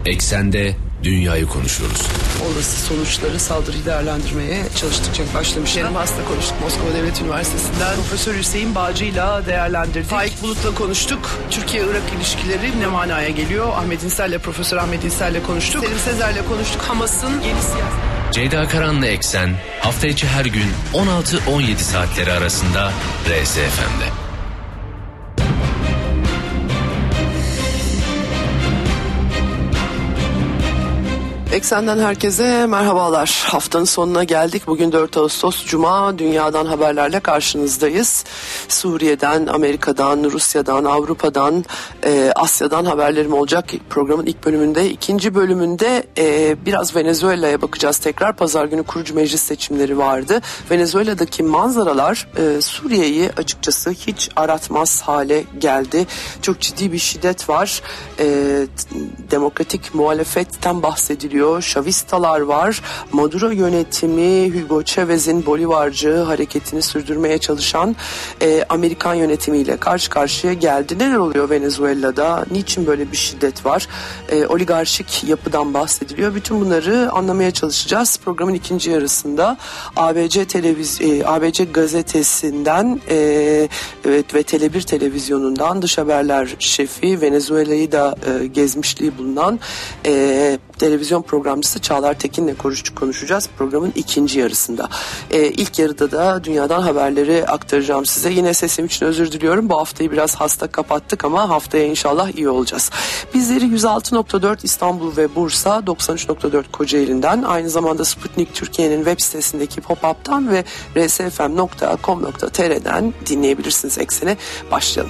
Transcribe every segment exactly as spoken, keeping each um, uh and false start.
Eksende dünyayı konuşuyoruz. Olası sonuçları, saldırıyı değerlendirmeye çalıştıkça başlamışlar. Yarım hasta konuştuk Moskova Devlet Üniversitesi'nden. Profesör Hüseyin Bağcı'yla değerlendirdik. Faik Bulut'la konuştuk. Türkiye-Irak ilişkileri ne manaya geliyor? Ahmet İnsel'le, Profesör Ahmet İnsel'le konuştuk. Selim Sezer'le konuştuk. Hamas'ın yeni siyaset... Ceyda Karan'la Eksen hafta içi her gün on altı on yedi saatleri arasında R S F M'de. Eksen'den herkese merhabalar. Haftanın sonuna geldik. Bugün dört Ağustos Cuma. Dünyadan haberlerle karşınızdayız. Suriye'den, Amerika'dan, Rusya'dan, Avrupa'dan, e, Asya'dan haberlerim olacak. Programın ilk bölümünde. İkinci bölümünde e, biraz Venezuela'ya bakacağız tekrar. Pazar günü kurucu meclis seçimleri vardı. Venezuela'daki manzaralar e, Suriye'yi açıkçası hiç aratmaz hale geldi. Çok ciddi bir şiddet var. E, demokratik muhalefetten bahsediliyor. Şavistalar var. Maduro yönetimi Hugo Chávez'in Bolivarcı hareketini sürdürmeye çalışan e, Amerikan yönetimiyle karşı karşıya geldi. Neler oluyor Venezuela'da? Niçin böyle bir şiddet var? E, oligarşik yapıdan bahsediliyor. Bütün bunları anlamaya çalışacağız. Programın ikinci yarısında A B C televiz e, A B C gazetesinden e, evet ve Tele bir televizyonundan dış haberler şefi, Venezuela'yı da e, gezmişliği bulunan e, televizyon programcısı Çağlar Tekin'le konuşacağız programın ikinci yarısında. Ee, ilk yarıda da dünyadan haberleri aktaracağım size. Yine sesim için özür diliyorum. Bu haftayı biraz hasta kapattık ama haftaya inşallah iyi olacağız. Bizleri yüz altı nokta dört İstanbul ve Bursa, doksan üç nokta dört Kocaeli'nden, aynı zamanda Sputnik Türkiye'nin web sitesindeki Pop-Up'tan ve r s f m nokta com nokta t r'den dinleyebilirsiniz. Eksene başlayalım.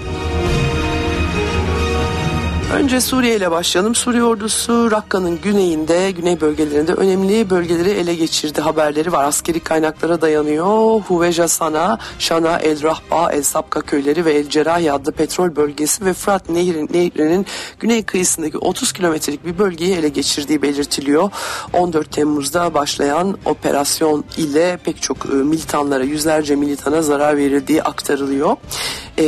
Önce Suriye ile başlayalım. Suriye ordusu Rakka'nın güneyinde, güney bölgelerinde önemli bölgeleri ele geçirdi haberleri var. Askeri kaynaklara dayanıyor. Huveja Sana, Şana, El Rahba, El Sapka köyleri ve El Cerahi adlı petrol bölgesi ve Fırat Nehri, Nehri'nin güney kıyısındaki otuz kilometrelik bir bölgeyi ele geçirdiği belirtiliyor. on dört Temmuz'da başlayan operasyon ile pek çok militanlara, yüzlerce militana zarar verildiği aktarılıyor. E,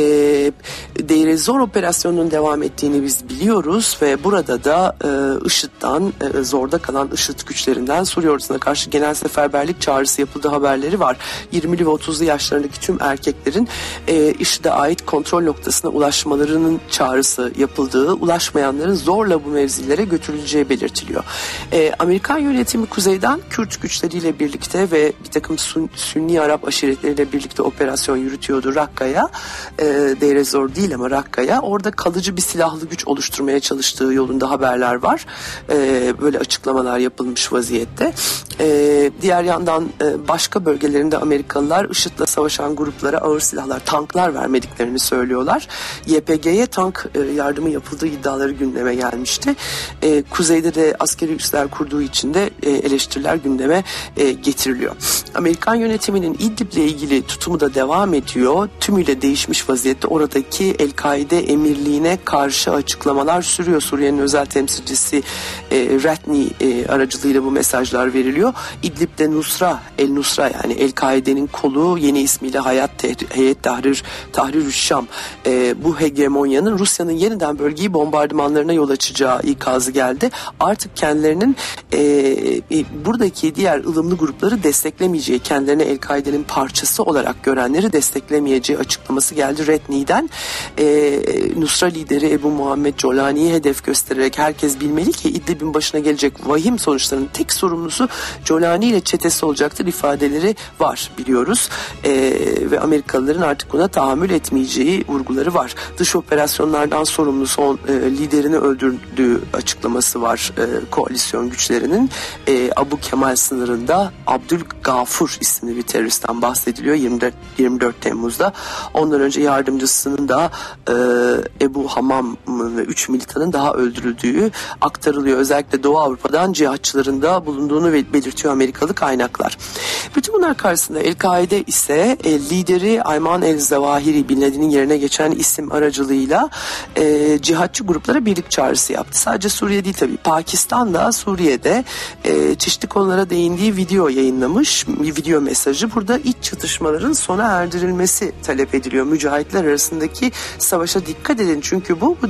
Deir ez-Zor operasyonunun devam ettiğini biz biliyoruz ve burada da e, IŞİD'den, e, zorda kalan IŞİD güçlerinden Suriye ordusuna karşı genel seferberlik çağrısı yapıldığı haberleri var. yirmili ve otuzlu yaşlarındaki tüm erkeklerin e, IŞİD'e ait kontrol noktasına ulaşmalarının çağrısı yapıldığı, ulaşmayanların zorla bu mevzilere götürüleceği belirtiliyor. E, Amerikan yönetimi kuzeyden Kürt güçleriyle birlikte ve bir takım Sun, Sünni Arap aşiretleriyle birlikte operasyon yürütüyordu Rakka'ya. E, Deir ez-Zor değil ama Rakka'ya. Orada kalıcı bir silahlı güç oluşturmaya çalıştığı yolunda haberler var. Ee, böyle açıklamalar yapılmış vaziyette. Ee, diğer yandan e, başka bölgelerinde Amerikalılar IŞİD'le savaşan gruplara ağır silahlar, tanklar vermediklerini söylüyorlar. Y P G'ye tank e, yardımı yapıldığı iddiaları gündeme gelmişti. E, kuzeyde de askeri üsler kurduğu için de e, eleştiriler gündeme e, getiriliyor. Amerikan yönetiminin İdlib'le ilgili tutumu da devam ediyor. Tümüyle değişmiş vaziyette. Oradaki El-Kaide emirliğine karşı açıklamalar sürüyor. Suriye'nin özel temsilcisi e, Ratney e, aracılığıyla bu mesajlar veriliyor. İdlib'de Nusra, El Nusra yani El-Kaide'nin kolu, yeni ismiyle Hayat Tehri, Heyet Tahrir Tahrir Şam, e, bu hegemonyanın Rusya'nın yeniden bölgeyi bombardımanlarına yol açacağı ikazı geldi. Artık kendilerinin e, e, buradaki diğer ılımlı grupları desteklemeyeceği, kendilerine El-Kaide'nin parçası olarak görenleri desteklemeyeceği açıklaması geldi Ratney'den. E, Nusra lideri Ebu Muhammed Jolani'yi hedef göstererek herkes bilmeli ki İdlib'in başına gelecek vahim sonuçların tek sorumlusu Jolani ile çetesi olacaktır ifadeleri var biliyoruz. E, ve Amerikalıların artık buna tahammül etmeyeceği vurguları var. Dış operasyonlardan sorumlu son e, liderini öldürdüğü açıklaması var e, koalisyon güçlerinin. E, Abu Kemal sınırında Abdülgafur isimli bir teröristten bahsediliyor yirmi dört, yirmi dört Temmuz'da. Ondan önce yardımcısının da e, Ebu Hamam ve üç militanın daha öldürüldüğü aktarılıyor. Özellikle Doğu Avrupa'dan cihatçıların da bulunduğunu belirtiyor Amerikalı kaynaklar. Bütün bunlar karşısında El-Kaide ise e, lideri Ayman el-Zawahiri, Bin Laden'in yerine geçen isim aracılığıyla e, cihatçı gruplara birlik çağrısı yaptı. Sadece Suriye değil tabii. Pakistan da Suriye'de e, çeşitli konulara değindiği video yayınlamış. Bir video mesajı. Burada iç çatışmaların sona erdirilmesi talep ediliyor. Mücahitler arasındaki savaşa dikkat edin. Çünkü bu bu dünyadaki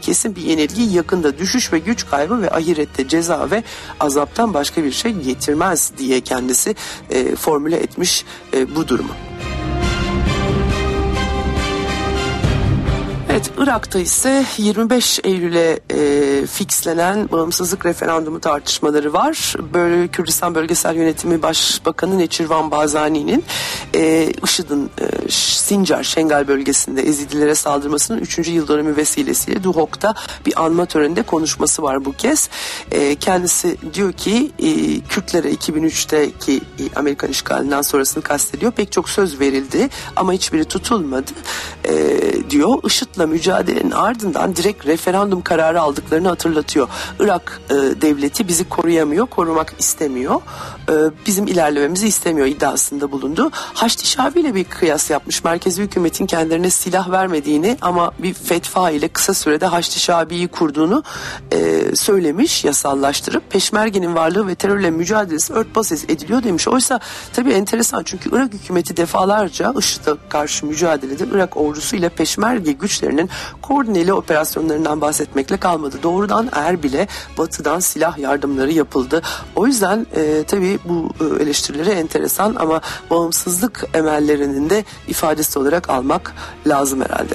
kesin bir yenilgi yakında düşüş ve güç kaybı ve ahirette ceza ve azaptan başka bir şey getirmez diye kendisi e, formüle etmiş e, bu durumu. Evet, Irak'ta ise yirmi beş Eylül'e e, fixlenen bağımsızlık referandumu tartışmaları var. Böyle Kürdistan Bölgesel Yönetimi Başbakanı Neçirvan Bazani'nin e, IŞİD'in e, Sincar, Şengal bölgesinde Ezidilere saldırmasının üçüncü yıl dönümü vesilesiyle Duhok'ta bir anma töreninde konuşması var bu kez. E, kendisi diyor ki e, Kürtlere iki bin üçteki e, Amerikan işgalinden sonrasını kastediyor. Pek çok söz verildi ama hiçbiri tutulmadı e, diyor. IŞİD'le mücadelenin ardından direkt referandum kararı aldıklarını hatırlatıyor. Irak e, devleti bizi koruyamıyor, korumak istemiyor. E, bizim ilerlememizi istemiyor iddiasında bulundu. Haçlı Şabi ile bir kıyas yapmış. Merkezi hükümetin kendilerine silah vermediğini ama bir fetva ile kısa sürede Haçlı Şabi'yi kurduğunu e, söylemiş, yasallaştırıp Peşmerge'nin varlığı ve terörle mücadelesi örtbas ediliyor demiş. Oysa tabii enteresan, çünkü Irak hükümeti defalarca IŞİD'e karşı mücadelede Irak ordusu ile Peşmerge güçlerinin koordineli operasyonlarından bahsetmekle kalmadı. Doğrudan Erbil'e batıdan silah yardımları yapıldı. O yüzden e, tabii bu e, eleştirileri enteresan ama bağımsızlık emellerinin de ifadesi olarak almak lazım herhalde.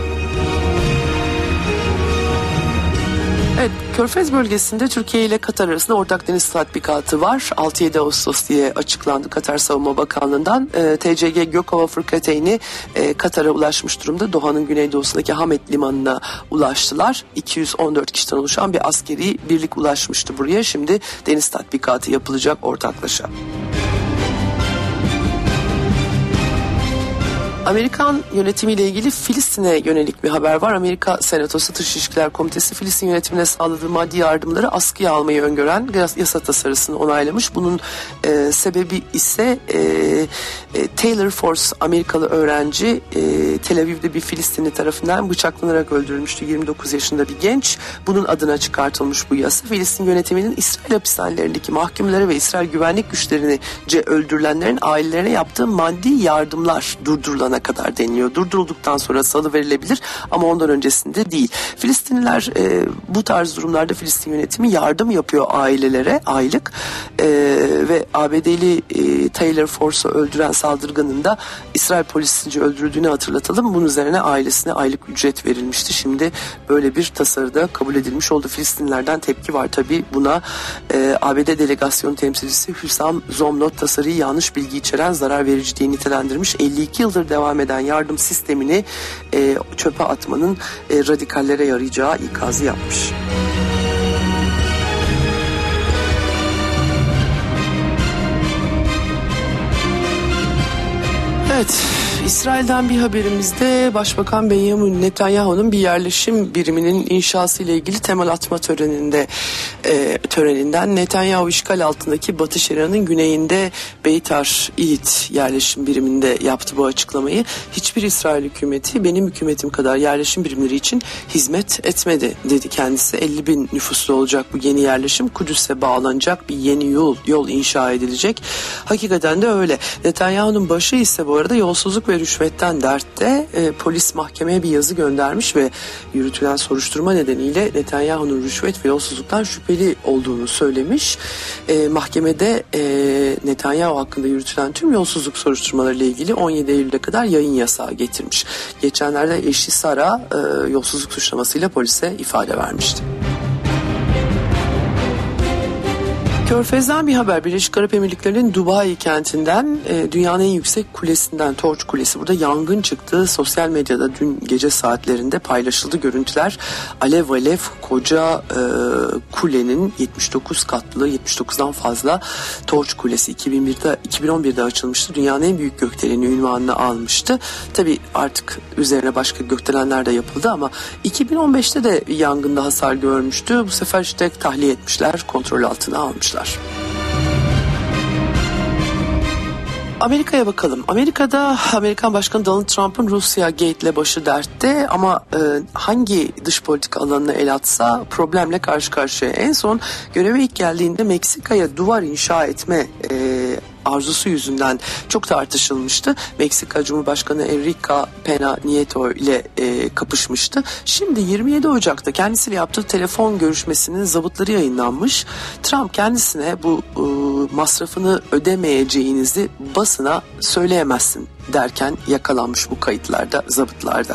Evet, Körfez bölgesinde Türkiye ile Katar arasında ortak deniz tatbikatı var. altı yedi Ağustos diye açıklandı Katar Savunma Bakanlığı'ndan. E, T C G Gökova Fırkateyni e, Katar'a ulaşmış durumda. Doha'nın güneydoğusundaki Hamed Limanı'na ulaştılar. iki yüz on dört kişiden oluşan bir askeri birlik ulaşmıştı buraya. Şimdi deniz tatbikatı yapılacak ortaklaşa. Amerikan yönetimiyle ilgili Filistin'e yönelik bir haber var. Amerika Senatosu Dış İlişkiler Komitesi Filistin yönetimine sağladığı maddi yardımları askıya almayı öngören yasa tasarısını onaylamış. Bunun e, sebebi ise e, e, Taylor Force Amerikalı öğrenci e, Tel Aviv'de bir Filistinli tarafından bıçaklanarak öldürülmüştü. yirmi dokuz yaşında bir genç. Bunun adına çıkartılmış bu yasa. Filistin yönetiminin İsrail hapishanelerindeki mahkumları ve İsrail güvenlik güçlerince öldürülenlerin ailelerine yaptığı maddi yardımlar durdurulana kadar deniliyor. Durdurulduktan sonra salı verilebilir ama ondan öncesinde değil. Filistinliler e, bu tarz durumlarda Filistin yönetimi yardım yapıyor ailelere aylık e, ve A B D'li e, Taylor Force'u öldüren saldırganın da İsrail polisince öldürüldüğünü hatırlatalım. Bunun üzerine ailesine aylık ücret verilmişti. Şimdi böyle bir tasarıda kabul edilmiş oldu. Filistinlilerden tepki var tabii buna. E, A B D delegasyon temsilcisi Hüsam Zomnot tasarıyı yanlış bilgi içeren, zarar verici diye nitelendirmiş. elli iki yıldır devam eden yardım sistemini e, çöpe atmanın e, radikallere yarayacağı ikazı yapmış. Evet, İsrail'den bir haberimizde Başbakan Benjamin Netanyahu'nun bir yerleşim biriminin inşası ile ilgili temel atma töreninde e, töreninden Netanyahu işgal altındaki Batı Şeria'nın güneyinde Beitar İlit yerleşim biriminde yaptı bu açıklamayı. Hiçbir İsrail hükümeti benim hükümetim kadar yerleşim birimleri için hizmet etmedi dedi kendisi. elli bin nüfuslu olacak bu yeni yerleşim. Kudüs'e bağlanacak bir yeni yol, yol inşa edilecek. Hakikaten de öyle. Netanyahu'nun başı ise bu arada yolsuzluk ve rüşvetten dertte. E, polis mahkemeye bir yazı göndermiş ve yürütülen soruşturma nedeniyle Netanyahu'nun rüşvet ve yolsuzluktan şüpheli olduğunu söylemiş. E, mahkemede e, Netanyahu hakkında yürütülen tüm yolsuzluk soruşturmaları ile ilgili on yedi Eylül'e kadar yayın yasağı getirmiş. Geçenlerde eşi Sara e, yolsuzluk suçlamasıyla polise ifade vermişti. Körfez'den bir haber. Birleşik Arap Emirlikleri'nin Dubai kentinden e, dünyanın en yüksek kulesinden, Torç Kulesi. Burada yangın çıktı. Sosyal medyada dün gece saatlerinde paylaşıldı görüntüler. Alev alev koca e, kulenin yetmiş dokuz katlı, yetmiş dokuzdan fazla Torç Kulesi iki bin birde, iki bin on birde açılmıştı. Dünyanın en büyük gökdeleni ünvanını almıştı. Tabii artık üzerine başka gökdelenler de yapıldı ama iki bin on beşte de yangında hasar görmüştü. Bu sefer işte tahliye etmişler, kontrol altına almışlar. Amerika'ya bakalım. Amerika'da Amerikan Başkanı Donald Trump'ın Rusya Gate'le başı dertte ama e, hangi dış politika alanına el atsa problemle karşı karşıya. En son göreve ilk geldiğinde Meksika'ya duvar inşa etme e, arzusu yüzünden çok tartışılmıştı. Meksika Cumhurbaşkanı Enrique Pena Nieto ile e, kapışmıştı. Şimdi yirmi yedi Ocak'ta kendisiyle yaptığı telefon görüşmesinin zabıtları yayınlanmış. Trump kendisine bu e, masrafını ödemeyeceğinizi basına söyleyemezsin derken yakalanmış bu kayıtlarda, zabıtlarda.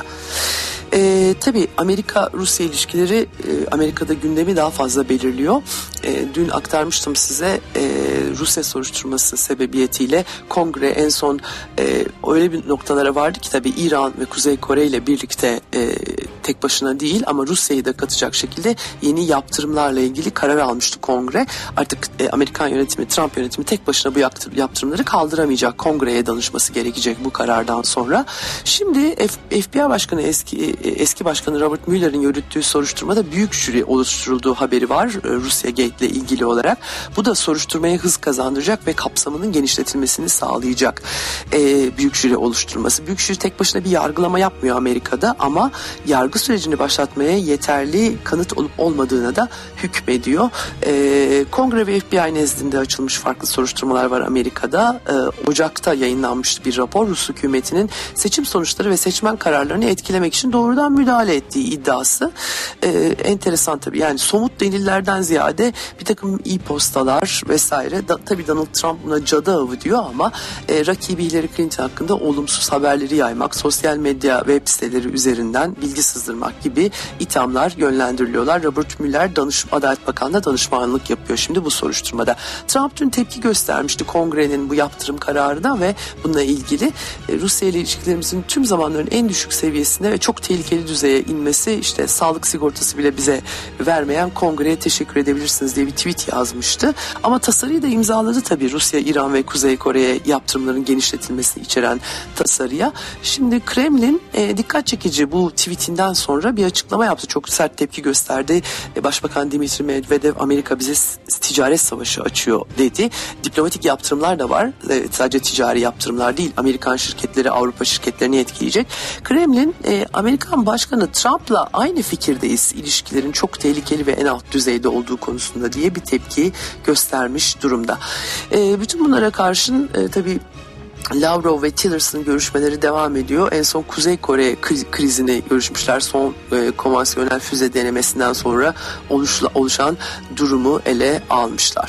Ee, tabii Amerika-Rusya ilişkileri e, Amerika'da gündemi daha fazla belirliyor. E, dün aktarmıştım size e, Rusya soruşturması sebebiyetiyle Kongre en son e, öyle bir noktalara vardı ki tabii İran ve Kuzey Kore ile birlikte e, tek başına değil ama Rusya'yı da katacak şekilde yeni yaptırımlarla ilgili karar almıştı Kongre. Artık e, Amerikan yönetimi, Trump yönetimi tek başına bu yaptırımları kaldıramayacak. Kongreye danışması gerekecek bu karardan sonra. Şimdi F- FBI Başkanı eski eski başkanı Robert Mueller'in yürüttüğü soruşturmada büyük jüri oluşturulduğu haberi var Rusya Gate ile ilgili olarak. Bu da soruşturmaya hız kazandıracak ve kapsamının genişletilmesini sağlayacak ee, büyük jüri oluşturması. Büyük jüri tek başına bir yargılama yapmıyor Amerika'da ama yargı sürecini başlatmaya yeterli kanıt olup olmadığına da hükmediyor. Ee, Kongre ve F B I nezdinde açılmış farklı soruşturmalar var Amerika'da. Ee, Ocak'ta yayınlanmıştı bir rapor. Rus hükümetinin seçim sonuçları ve seçmen kararlarını etkilemek için doğrudan müdahale ettiği iddiası. Ee, enteresan tabii. Yani somut delillerden ziyade bir takım e-postalar vesaire. Da, tabii Donald Trump buna cadı avı diyor ama e, rakibi Hillary Clinton hakkında olumsuz haberleri yaymak, sosyal medya web siteleri üzerinden bilgi sızdırmak gibi ithamlar yönlendiriliyorlar. Robert Mueller danış, Adalet Bakanlığı'na danışmanlık yapıyor şimdi bu soruşturmada. Trump dün tepki göstermişti Kongre'nin bu yaptırım kararına ve bununla ilgili e, Rusya ile ilişkilerimizin tüm zamanların en düşük seviyesine ve çok tehlikeli düzeye inmesi, işte sağlık sigortası bile bize vermeyen Kongre'ye teşekkür edebilirsiniz diye bir tweet yazmıştı. Ama tasarıyı da imzaladı tabii Rusya, İran ve Kuzey Kore'ye yaptırımların genişletilmesini içeren tasarıya. Şimdi Kremlin e, dikkat çekici bu tweetinden sonra bir açıklama yaptı. Çok sert tepki gösterdi. E, Başbakan Dmitri Medvedev Amerika bize ticaret savaşı açıyor dedi. Diplomatik yaptırımlar da var. E, sadece ticari yaptırımlar değil. Amerikan şirketleri Avrupa şirketlerini etkileyecek. Kremlin e, Amerikan Başkanı Trump'la aynı fikirdeyiz. İlişkilerin çok tehlikeli ve en alt düzeyde olduğu konusunda diye bir tepki göstermiş durumda. E, bütün bunlara karşın e, tabii Lavrov ve Tillerson görüşmeleri devam ediyor. En son Kuzey Kore krizini görüşmüşler. Son e, konvansiyonel füze denemesinden sonra oluşla, oluşan durumu ele almışlar.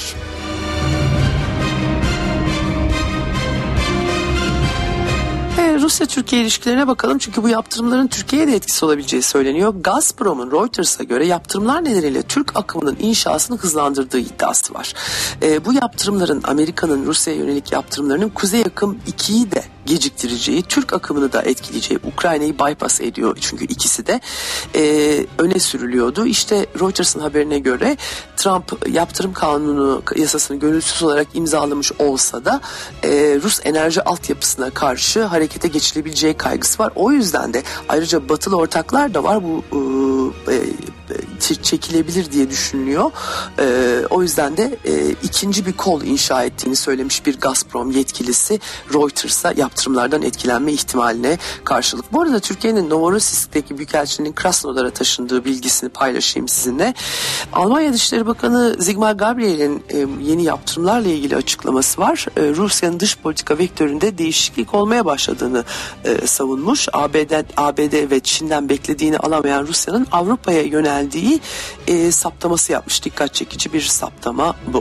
Rusya-Türkiye ilişkilerine bakalım çünkü bu yaptırımların Türkiye'ye de etkisi olabileceği söyleniyor. Gazprom'un Reuters'a göre yaptırımlar nedeniyle Türk akımının inşasını hızlandırdığı iddiası var. E, bu yaptırımların Amerika'nın Rusya'ya yönelik yaptırımlarının Kuzey Akım ikiyi de geciktireceği, Türk akımını da etkileyeceği, Ukrayna'yı bypass ediyor çünkü ikisi de e, öne sürülüyordu. İşte Reuters'ın haberine göre Trump yaptırım kanunu yasasını gönülsüz olarak imzalamış olsa da e, Rus enerji altyapısına karşı harekete geçilebileceği kaygısı var. O yüzden de ayrıca batılı ortaklar da var bu e, e, çekilebilir diye düşünülüyor. E, o yüzden de e, ikinci bir kol inşa ettiğini söylemiş bir Gazprom yetkilisi Reuters'a yaptırımlardan etkilenme ihtimaline karşılık. Bu arada Türkiye'nin Novorossiysk'teki Büyükelçiliğinin Krasnodar'a taşındığı bilgisini paylaşayım sizinle. Almanya Dışişleri Bakanı Sigmar Gabriel'in e, yeni yaptırımlarla ilgili açıklaması var. E, Rusya'nın dış politika vektöründe değişiklik olmaya başladığını e, savunmuş. A B D, A B D ve Çin'den beklediğini alamayan Rusya'nın Avrupa'ya yöneldiği e, saptaması yapmış. Dikkat çekici bir saptama bu.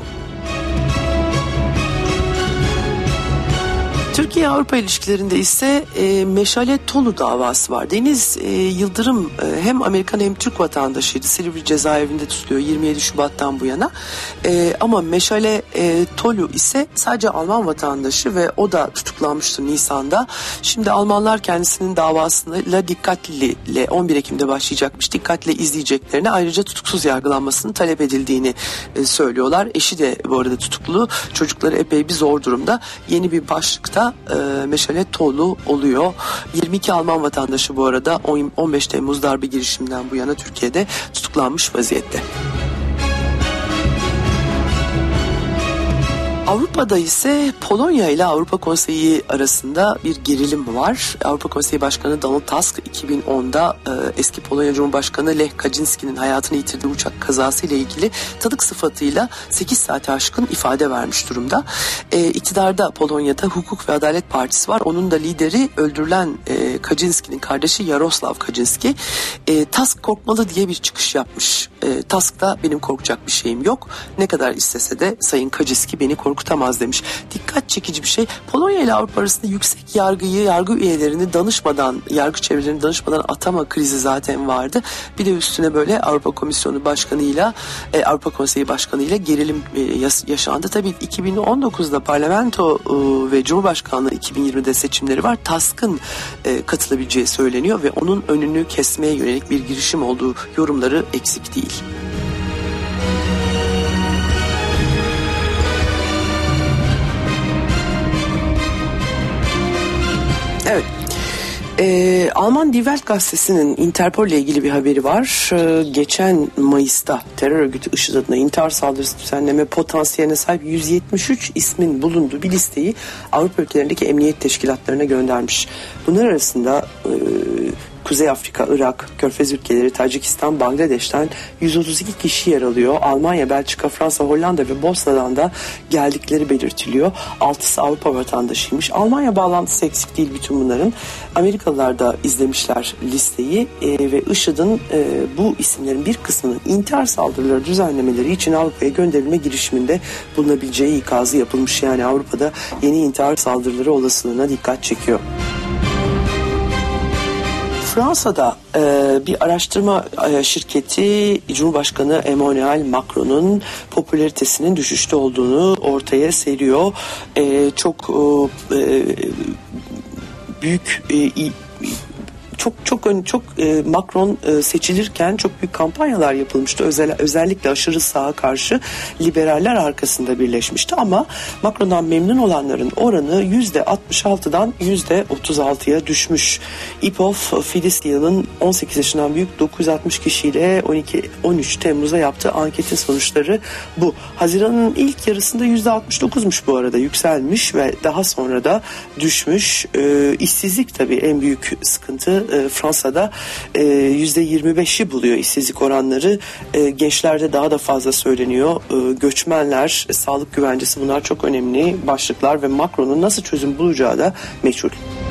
Türkiye-Avrupa ilişkilerinde ise e, Meşale Tolu davası var. Deniz e, Yıldırım e, hem Amerikan hem Türk vatandaşıydı. Silivri cezaevinde tutuluyor yirmi yedi Şubat'tan bu yana. E, ama Meşale e, Tolu ise sadece Alman vatandaşı ve o da tutuklanmıştı Nisan'da. Şimdi Almanlar kendisinin davasıyla dikkatli on bir Ekim'de başlayacakmış. Dikkatle izleyeceklerini, ayrıca tutuksuz yargılanmasını talep edildiğini e, söylüyorlar. Eşi de bu arada tutuklu. Çocukları epey bir zor durumda. Yeni bir başlıkta e, Meşale Tolu oluyor. yirmi iki Alman vatandaşı bu arada on beş Temmuz darbe girişiminden bu yana Türkiye'de tutuklanmış vaziyette. Avrupa'da ise Polonya ile Avrupa Konseyi arasında bir gerilim var. Avrupa Konseyi Başkanı Donald Tusk iki bin onda e, eski Polonya Cumhurbaşkanı Lech Kaczynski'nin hayatını yitirdiği uçak kazası ile ilgili tanık sıfatıyla sekiz saate aşkın ifade vermiş durumda. E, iktidarda Polonya'da Hukuk ve Adalet Partisi var. Onun da lideri öldürülen e, Kaczynski'nin kardeşi Yaroslav Kaczynski. E, Tusk korkmalı diye bir çıkış yapmış. E, Tusk da benim korkacak bir şeyim yok. Ne kadar istese de Sayın Kaczynski beni korkutamaz demiş. Dikkat çekici bir şey. Polonya ile Avrupa arasında yüksek yargıyı, yargı üyelerini danışmadan, yargı çevrelerini danışmadan atama krizi zaten vardı. Bir de üstüne böyle Avrupa Komisyonu Başkanı'yla, e, Avrupa Konseyi Başkanı'yla gerilim e, yaşandı. Tabii iki bin on dokuzda parlamento e, ve Cumhurbaşkanlığı iki bin yirmide seçimleri var. Tusk'ın e, katılabileceği söyleniyor ve onun önünü kesmeye yönelik bir girişim olduğu yorumları eksik değil. Evet. Ee, Alman Die Welt gazetesinin Interpol ile ilgili bir haberi var. Ee, geçen Mayıs'ta terör örgütü IŞİD adına intihar saldırısı düzenleme potansiyeline sahip yüz yetmiş üç ismin bulunduğu bir listeyi Avrupa ülkelerindeki emniyet teşkilatlarına göndermiş. Bunlar arasında e, Kuzey Afrika, Irak, Körfez ülkeleri, Tacikistan, Bangladeş'ten yüz otuz iki kişi yer alıyor. Almanya, Belçika, Fransa, Hollanda ve Bosna'dan da geldikleri belirtiliyor. Altısı Avrupa vatandaşıymış. Almanya bağlantısı eksik değil bütün bunların. Amerikalılar da izlemişler listeyi e, ve IŞİD'in e, bu isimlerin bir kısmının intihar saldırıları düzenlemeleri için Avrupa'ya gönderilme girişiminde bulunabileceği ikazı yapılmış. Yani Avrupa'da yeni intihar saldırıları olasılığına dikkat çekiyor. Fransa'da e, bir araştırma e, şirketi Cumhurbaşkanı Emmanuel Macron'un popülaritesinin düşüşte olduğunu ortaya seriyor. E, çok e, büyük e, çok çok çok e, Macron e, seçilirken çok büyük kampanyalar yapılmıştı. Özel, özellikle aşırı sağa karşı liberaller arkasında birleşmişti ama Macron'dan memnun olanların oranı yüzde altmış altıdan yüzde otuz altıya düşmüş. İPOF Filistin'in on sekiz yaşından büyük dokuz yüz altmış kişiyle on iki on üç Temmuz'da yaptığı anketin sonuçları bu. Haziran'ın ilk yarısında yüzde altmış dokuzmuş bu arada, yükselmiş ve daha sonra da düşmüş. E, işsizlik tabii en büyük sıkıntı. Fransa'da yüzde yirmi beşi buluyor işsizlik oranları. Gençlerde daha da fazla söyleniyor. Göçmenler, sağlık güvencesi, bunlar çok önemli başlıklar ve Macron'un nasıl çözüm bulacağı da meçhul.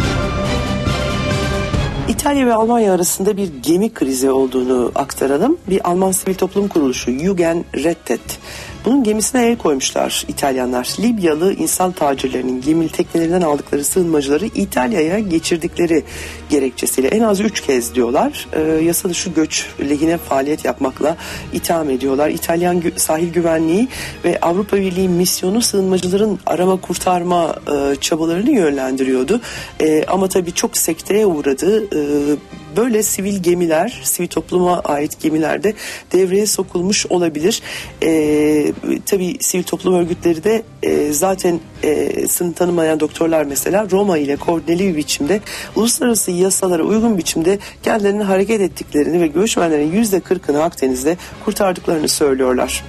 İtalya ve Almanya arasında bir gemi krizi olduğunu aktaralım. Bir Alman sivil toplum kuruluşu Jugend Rettet, bunun gemisine el koymuşlar İtalyanlar. Libyalı insan tacirlerinin gemili teknelerinden aldıkları sığınmacıları İtalya'ya geçirdikleri gerekçesiyle en az üç kez diyorlar e, yasa dışı göç lehine faaliyet yapmakla itham ediyorlar. İtalyan gü- sahil güvenliği ve Avrupa Birliği misyonu sığınmacıların arama kurtarma e, çabalarını yönlendiriyordu. E, ama tabii çok sekteye uğradı. E, böyle sivil gemiler, sivil topluma ait gemilerde devreye sokulmuş olabilir. E, tabii sivil toplum örgütleri de e, zaten e, sınır tanımayan doktorlar mesela Roma ile koordineli bir biçimde uluslararası yasalara uygun biçimde kendilerinin hareket ettiklerini ve göçmenlerin yüzde kırkını Akdeniz'de kurtardıklarını söylüyorlar.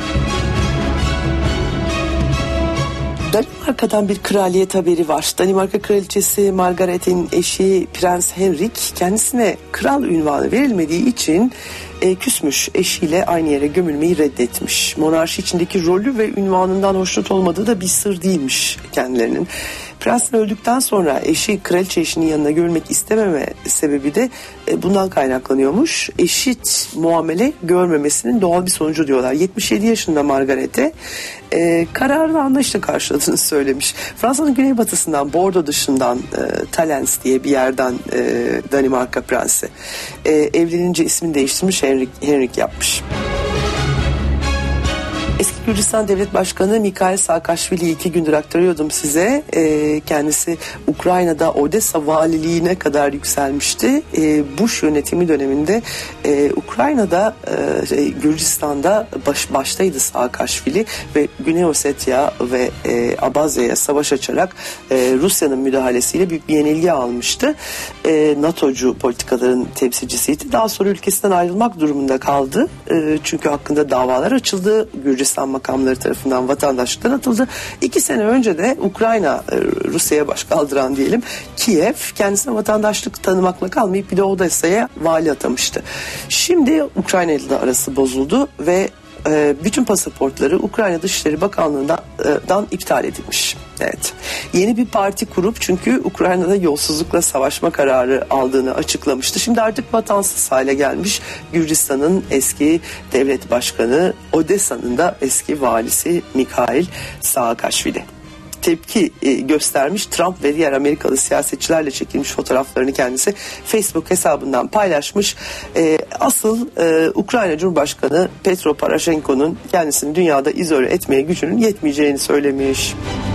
Danimarka'dan bir kraliyet haberi var. Danimarka kraliçesi Margaret'in eşi Prens Henrik kendisine kral unvanı verilmediği için e, küsmüş. Eşiyle aynı yere gömülmeyi reddetmiş. Monarşi içindeki rolü ve unvanından hoşnut olmadığı da bir sır değilmiş kendilerinin. Prens öldükten sonra eşi kraliçe eşinin yanına görülmek istememe sebebi de e, bundan kaynaklanıyormuş. Eşit muamele görmemesinin doğal bir sonucu diyorlar. yetmiş yedi yaşında Margaret'e e, kararını anlayışla karşıladığını söylemiş. Fransa'nın güneybatısından, Bordeaux dışından e, Talens diye bir yerden e, Danimarka prensi. E, evlenince ismini değiştirmiş, Henrik, Henrik yapmış. Eski Gürcistan Devlet Başkanı Mikhail Saakashvili'yi iki gündür aktarıyordum size. E, kendisi Ukrayna'da Odessa valiliğine kadar yükselmişti. E, Bush yönetimi döneminde e, Ukrayna'da, e, Gürcistan'da baş, baştaydı Saakashvili ve Güney Ossetya ve e, Abazya'ya savaş açarak e, Rusya'nın müdahalesiyle büyük bir yenilgi almıştı. E, NATO'cu politikaların temsilcisiydi. Daha sonra ülkesinden ayrılmak durumunda kaldı. E, çünkü hakkında davalar açıldı. Gürcistan makamları tarafından vatandaşlıktan atıldı. İki sene önce de Ukrayna, Rusya'ya baş kaldıran diyelim, Kiev kendisine vatandaşlık tanımakla kalmayıp bir de Odessa'ya vali atamıştı. Şimdi Ukrayna ile de arası bozuldu ve bütün pasaportları Ukrayna Dışişleri Bakanlığı'ndan iptal edilmiş. Evet. Yeni bir parti kurup, çünkü Ukrayna'da yolsuzlukla savaşma kararı aldığını açıklamıştı. Şimdi artık vatansız hale gelmiş. Gürcistan'ın eski devlet başkanı, Odessa'nın da eski valisi Mikhail Saakashvili tepki göstermiş. Trump ve diğer Amerikalı siyasetçilerle çekilmiş fotoğraflarını kendisi Facebook hesabından paylaşmış. Asıl Ukrayna Cumhurbaşkanı Petro Poroshenko'nun kendisini dünyada izole etmeye gücünün yetmeyeceğini söylemiş.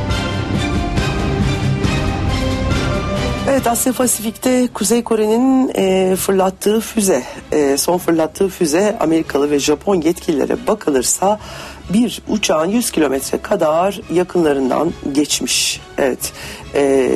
Evet, Asya Pasifik'te Kuzey Kore'nin e, fırlattığı füze, e, son fırlattığı füze Amerikalı ve Japon yetkililere bakılırsa bir uçağın yüz kilometre kadar yakınlarından geçmiş. Evet, e,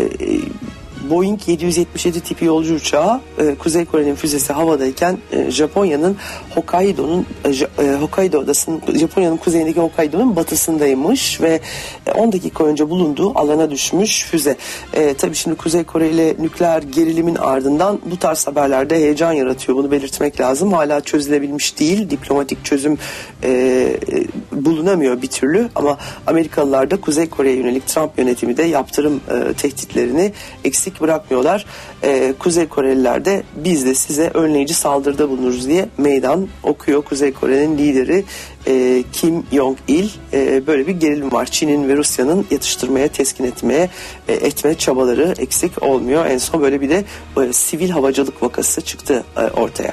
Boeing yedi yüz yetmiş yedi tipi yolcu uçağı e, Kuzey Kore'nin füzesi havadayken e, Japonya'nın Hokkaido'nun e, Hokkaido adasının, Japonya'nın kuzeyindeki Hokkaido'nun batısındaymış ve e, on dakika önce bulunduğu alana düşmüş füze. E, tabii şimdi Kuzey Kore ile nükleer gerilimin ardından bu tarz haberlerde heyecan yaratıyor. Bunu belirtmek lazım. Hala çözülebilmiş değil. Diplomatik çözüm e, e, bulunamıyor bir türlü, ama Amerikalılar da Kuzey Kore'ye yönelik Trump yönetimi de yaptırım e, tehditlerini eksik bırakmıyorlar. Ee, Kuzey Koreliler de biz de size önleyici saldırıda bulunuruz diye meydan okuyor. Kuzey Kore'nin lideri e, Kim Jong-il, e, böyle bir gerilim var. Çin'in ve Rusya'nın yatıştırmaya, teskin etmeye e, etme çabaları eksik olmuyor. En son böyle bir de e, sivil havacılık vakası çıktı e, ortaya.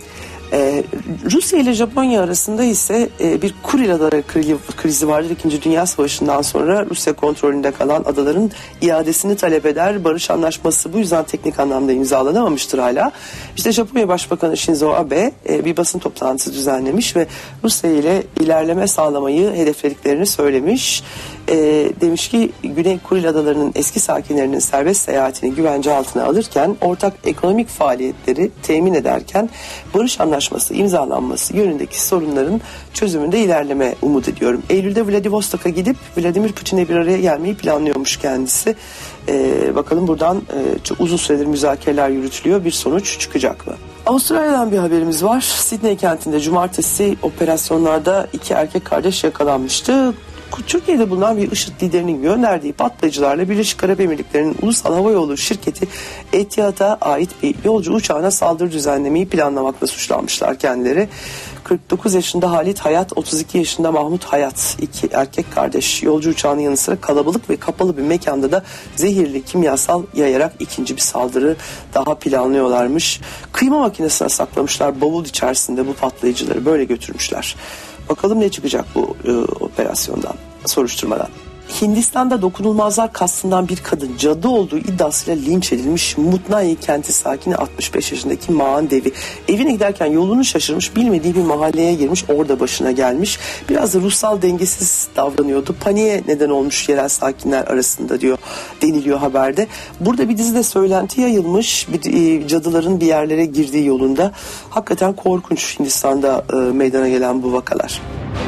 Ee, Rusya ile Japonya arasında ise e, bir Kuril Adaları krizi vardır. İkinci Dünya Savaşı'ndan sonra Rusya kontrolünde kalan adaların iadesini talep eder. Barış anlaşması bu yüzden teknik anlamda imzalanamamıştır hala. İşte Japonya Başbakanı Shinzo Abe e, bir basın toplantısı düzenlemiş ve Rusya ile ilerleme sağlamayı hedeflediklerini söylemiş. E, demiş ki Güney Kuril Adaları'nın eski sakinlerinin serbest seyahatini güvence altına alırken, ortak ekonomik faaliyetleri temin ederken barış anlaşması imzalanması yönündeki sorunların çözümünde ilerleme umut ediyorum. Eylül'de Vladivostok'a gidip Vladimir Putin'le bir araya gelmeyi planlıyormuş kendisi. Ee, bakalım buradan e, çok uzun süredir müzakereler yürütülüyor. Bir sonuç çıkacak mı? Avustralya'dan bir haberimiz var. Sydney kentinde cumartesi operasyonlarda iki erkek kardeş yakalanmıştı. Türkiye'de bulunan bir IŞİD liderinin gönderdiği patlayıcılarla Birleşik Arap Emirlikleri'nin Ulusal Havayolu şirketi Etihad'a ait bir yolcu uçağına saldırı düzenlemeyi planlamakla suçlanmışlar kendileri. kırk dokuz yaşında Halit Hayat, otuz iki yaşında Mahmut Hayat, iki erkek kardeş yolcu uçağının yanı sıra kalabalık ve kapalı bir mekanda da zehirli kimyasal yayarak ikinci bir saldırı daha planlıyorlarmış. Kıyma makinesine saklamışlar bavul içerisinde bu patlayıcıları, böyle götürmüşler. Bakalım ne çıkacak bu e, operasyondan, soruşturmadan. Hindistan'da dokunulmazlar kastından bir kadın cadı olduğu iddiasıyla linç edilmiş. Mutnai kenti sakini altmış beş yaşındaki Maan Devi evine giderken yolunu şaşırmış, bilmediği bir mahalleye girmiş, orada başına gelmiş. Biraz da ruhsal dengesiz davranıyordu. Paniğe neden olmuş yerel sakinler arasında diyor, deniliyor haberde. Burada bir dizide söylenti yayılmış, bir, e, cadıların bir yerlere girdiği yolunda. Hakikaten korkunç Hindistan'da e, meydana gelen bu vakalar.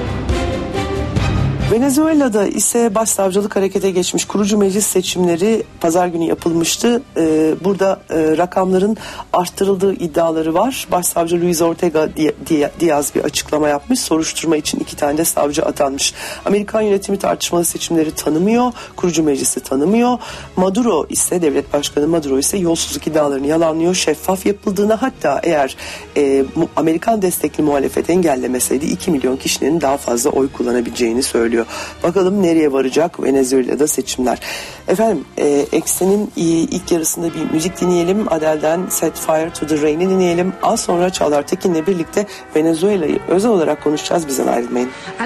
Venezuela'da ise başsavcılık harekete geçmiş. Kurucu meclis seçimleri pazar günü yapılmıştı. Ee, burada e, rakamların arttırıldığı iddiaları var. Başsavcı Luis Ortega Diaz bir açıklama yapmış. Soruşturma için iki tane de savcı atanmış. Amerikan yönetimi tartışmalı seçimleri tanımıyor. Kurucu meclisi tanımıyor. Maduro ise, devlet başkanı Maduro ise yolsuzluk iddialarını yalanlıyor. Şeffaf yapıldığını, hatta eğer e, Amerikan destekli muhalefet engellemeseydi iki milyon kişinin daha fazla oy kullanabileceğini söylüyor. Bakalım nereye varacak Venezuela'da seçimler. Efendim e, Eksen'in ilk yarısında bir müzik dinleyelim. Adele'den Set Fire to the Rain'i dinleyelim. Az sonra Çağlar Tekin'le birlikte Venezuela'yı özel olarak konuşacağız. Bizden ayrılmayın.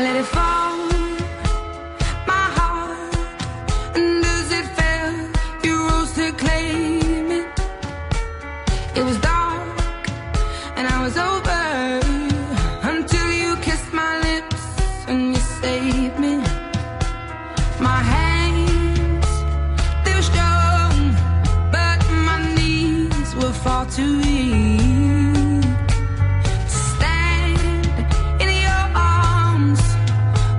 Too weak to stand in your arms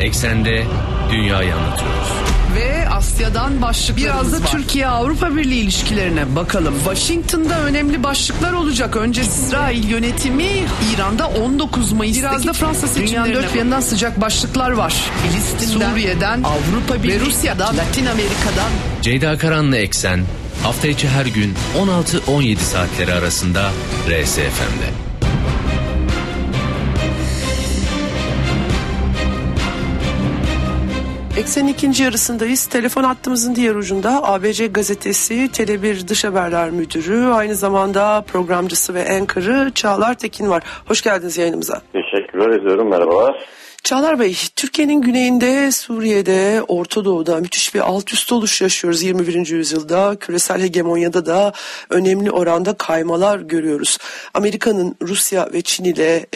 Eksende dünyayı anlatıyoruz. Ve Asya'dan başlıklarımız Biraz da var. Türkiye-Avrupa Birliği ilişkilerine bakalım. Washington'da önemli başlıklar olacak. Önce İsrail yönetimi, İran'da on dokuz Mayıs'taki Biraz da Fransa seçimlerine dünyanın dört bir yanından sıcak başlıklar var. Filistin'den, Suriye'den, Avrupa Birliği ve Rusya'dan, Latin Amerika'dan. Ceyda Karan'la Eksen hafta içi her gün on altı on yedi saatleri arasında R S F M'de. Eksen ikinci yarısındayız. Telefon hattımızın diğer ucunda A B C gazetesi Tele bir Dış Haberler Müdürü, aynı zamanda programcısı ve anchor'ı Çağlar Tekin var. Hoş geldiniz yayınımıza. Teşekkürler ediyorum. Merhabalar. Çağlar Bey, Türkiye'nin güneyinde, Suriye'de, Orta Doğu'da müthiş bir alt üst oluş yaşıyoruz yirmi birinci yüzyılda. Küresel hegemonyada da önemli oranda kaymalar görüyoruz. Amerika'nın Rusya ve Çin ile e,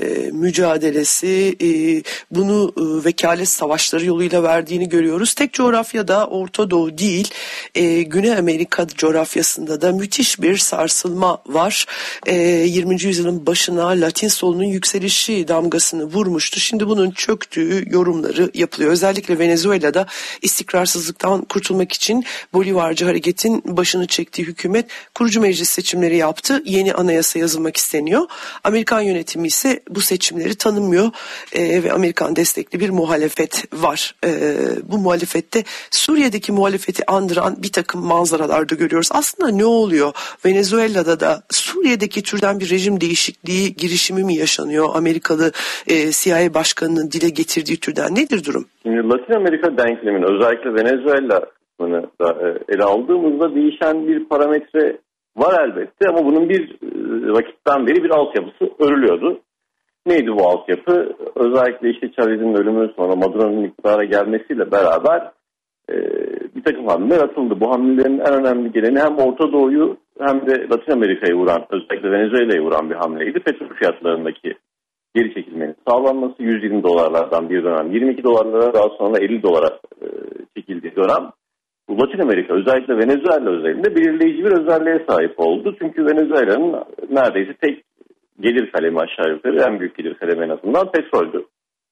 mücadelesi, e, bunu e, vekalet savaşları yoluyla verdiğini görüyoruz. Tek coğrafyada Orta Doğu değil, e, Güney Amerika coğrafyasında da müthiş bir sarsılma var. E, yirminci yüzyılın başına Latin solunun yükselişi damgasını vurmuştu. Şimdi bu bunun çöktüğü yorumları yapılıyor. Özellikle Venezuela'da istikrarsızlıktan kurtulmak için Bolivarcı hareketin başını çektiği hükümet kurucu meclis seçimleri yaptı. Yeni anayasa yazılmak isteniyor. Amerikan yönetimi ise bu seçimleri tanımıyor ee, ve Amerikan destekli bir muhalefet var. Ee, bu muhalefette Suriye'deki muhalefeti andıran bir takım manzaralar da görüyoruz. Aslında ne oluyor? Venezuela'da da Suriye'deki türden bir rejim değişikliği girişimi mi yaşanıyor? Amerikalı e, C I A Başkanı dile getirdiği türden nedir durum? Şimdi Latin Amerika denklemini, özellikle Venezuela kısmını da ele aldığımızda değişen bir parametre var elbette, ama bunun bir vakitten beri bir altyapısı örülüyordu. Neydi bu altyapı? Özellikle işte Chavez'in ölümü, sonra Maduro'nun iktidara gelmesiyle beraber e, bir takım hamleler atıldı. Bu hamlelerin en önemli geleni hem Orta Doğu'yu hem de Latin Amerika'yı vuran, özellikle Venezuela'yı vuran bir hamleydi. Petrol fiyatlarındaki geri çekilmenin sağlanması, yüz yirmi dolarlardan bir dönem yirmi iki dolarlara, daha sonra elli dolara e, çekildiği dönem bu Latin Amerika, özellikle Venezuela özelinde belirleyici bir özelliğe sahip oldu. Çünkü Venezuela'nın neredeyse tek gelir kalemi, aşağı yukarı en büyük gelir kalemi en azından petroldü.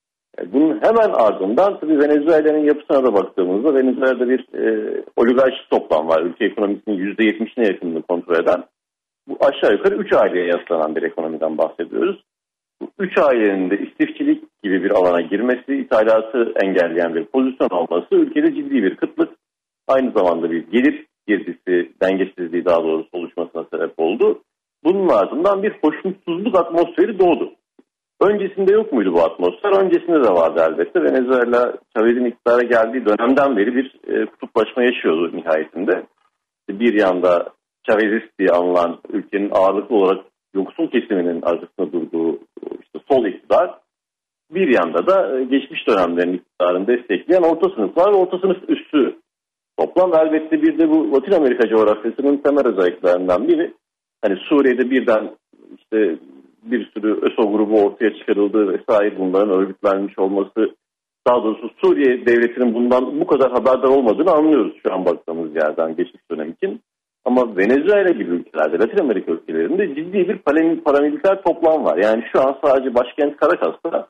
E, bunun hemen ardından tabii Venezuela'nın yapısına da baktığımızda Venezuela'da bir e, oligarşik toplam var. Ülke ekonomisinin yüzde yetmişine yakınını kontrol eden, bu aşağı yukarı üç aileye yaslanan bir ekonomiden bahsediyoruz. Üç ailenin de istifçilik gibi bir alana girmesi, ithalatı engelleyen bir pozisyon olması ülkede ciddi bir kıtlık, aynı zamanda bir gelir girdisi, dengesizliği daha doğrusu oluşmasına sebep oldu. Bunun ardından bir hoşnutsuzluk atmosferi doğdu. Öncesinde yok muydu bu atmosfer? Öncesinde de vardı elbette. Venezuela, Chavez'in iktidara geldiği dönemden beri bir e, kutuplaşma yaşıyordu nihayetinde. Bir yanda Chavezist diye anılan, ülkenin ağırlıklı olarak yoksul kesiminin arkasında durduğu işte sol iktidar, bir yanda da geçmiş dönemlerin iktidarını destekleyen orta sınıflar ve orta sınıf üstü toplam. Elbette bir de bu Latin Amerika coğrafyasının temel özelliklerinden biri. Hani Suriye'de birden işte bir sürü ÖSO grubu ortaya çıkarıldı vesaire, bunların örgütlenmiş olması, daha doğrusu Suriye devletinin bundan bu kadar haberdar olmadığını anlıyoruz şu an baktığımız yerden geçmiş dönem için. Ama Venezuela gibi ülkelerde, Latin Amerika ülkelerinde ciddi bir paramiliter toplam var. Yani şu an sadece başkent Caracas'ta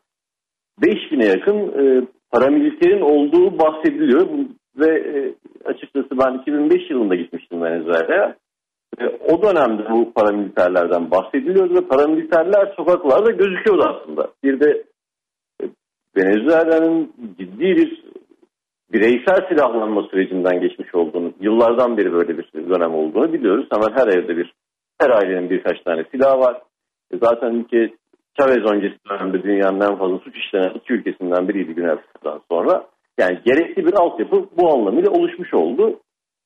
beş bine yakın e, paramiliterin olduğu bahsediliyor. Ve e, açıkçası ben iki bin beş yılında gitmiştim Venezuela'ya. E, o dönemde bu paramiliterlerden bahsediliyordu ve paramiliterler sokaklarda gözüküyordu aslında. Bir de e, Venezuela'nın ciddi bir bireysel silahlanma sürecinden geçmiş olduğunu, yıllardan beri böyle bir dönem olduğunu biliyoruz. Hemen her evde bir, her ailenin birkaç tane silahı var. E zaten ülke Chavez öncesi dönemde dünyanın en fazla suç işlenen iki ülkesinden biriydi Güney Afrika'dan sonra. Yani gerekli bir altyapı bu anlamıyla oluşmuş oldu.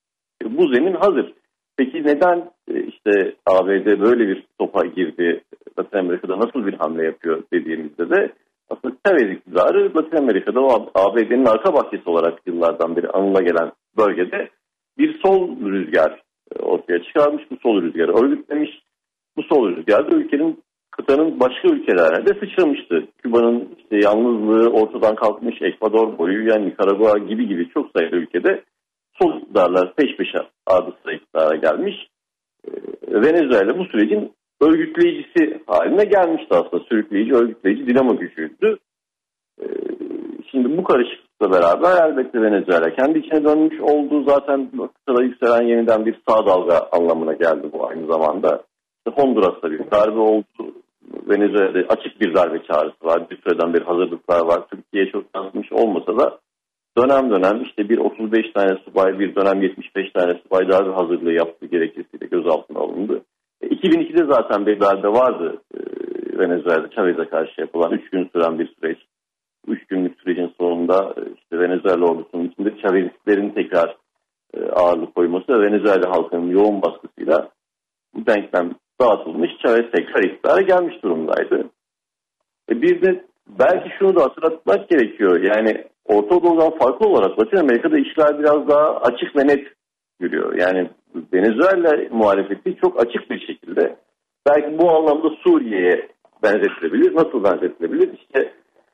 E bu zemin hazır. Peki neden e, işte A B D böyle bir topa girdi, Latin Amerika'da nasıl bir hamle yapıyor dediğimizde de aslında Chavez iktidarı Latin Amerika'da o A B D'nin arka bahçesi olarak yıllardan beri anıla gelen bölgede bir sol rüzgar ortaya çıkarmış. Bu sol rüzgarı örgütlemiş. Bu sol rüzgar da ülkenin, kıtanın başka ülkelere de sıçramıştı. Küba'nın işte yalnızlığı ortadan kalkmış, Ekvador, Bolivya, Nikaragua gibi gibi çok sayıda ülkede sol iktidarlar peş peşe ardı sıra iktidara gelmiş. Venezuela bu sürecin örgütleyicisi haline gelmişti aslında. Sürükleyici, örgütleyici dinamo gücüydü. Ee, şimdi bu karışıklıkla beraber elbette Venezuela kendi içine dönmüş oldu. Zaten kıtada yükselen yeniden bir sağ dalga anlamına geldi bu aynı zamanda. İşte Honduras'ta bir darbe oldu. Venezuela'da açık bir darbe çağrısı var. Bir süreden bir hazırlıklar var. Türkiye'ye çok yansımış olmasa da dönem dönem işte bir otuz beş tane subay, bir dönem yetmiş beş tane subay darbe hazırlığı yaptığı gerekçesiyle gözaltına alındı. E, iki bin ikide zaten bir darbe vardı e, Venezuela'da Chavez'e karşı yapılan üç gün süren bir süreç. Üç günlük sürecin sonunda e, işte Venezuela ordusunun içinde Chavezistlerin tekrar e, ağırlık koyması ve Venezuela halkının yoğun baskısıyla bu denklem dağıtılmış, Chavez tekrar iktidara gelmiş durumdaydı. E, bir de belki şunu da hatırlatmak gerekiyor. Yani Orta Doğu'dan farklı olarak Latin Amerika'da işler biraz daha açık ve net yürüyor. Yani Venezuela muhalefeti çok açık bir şekilde belki bu anlamda Suriye'ye benzetilebilir. Nasıl benzetilebilir? İşte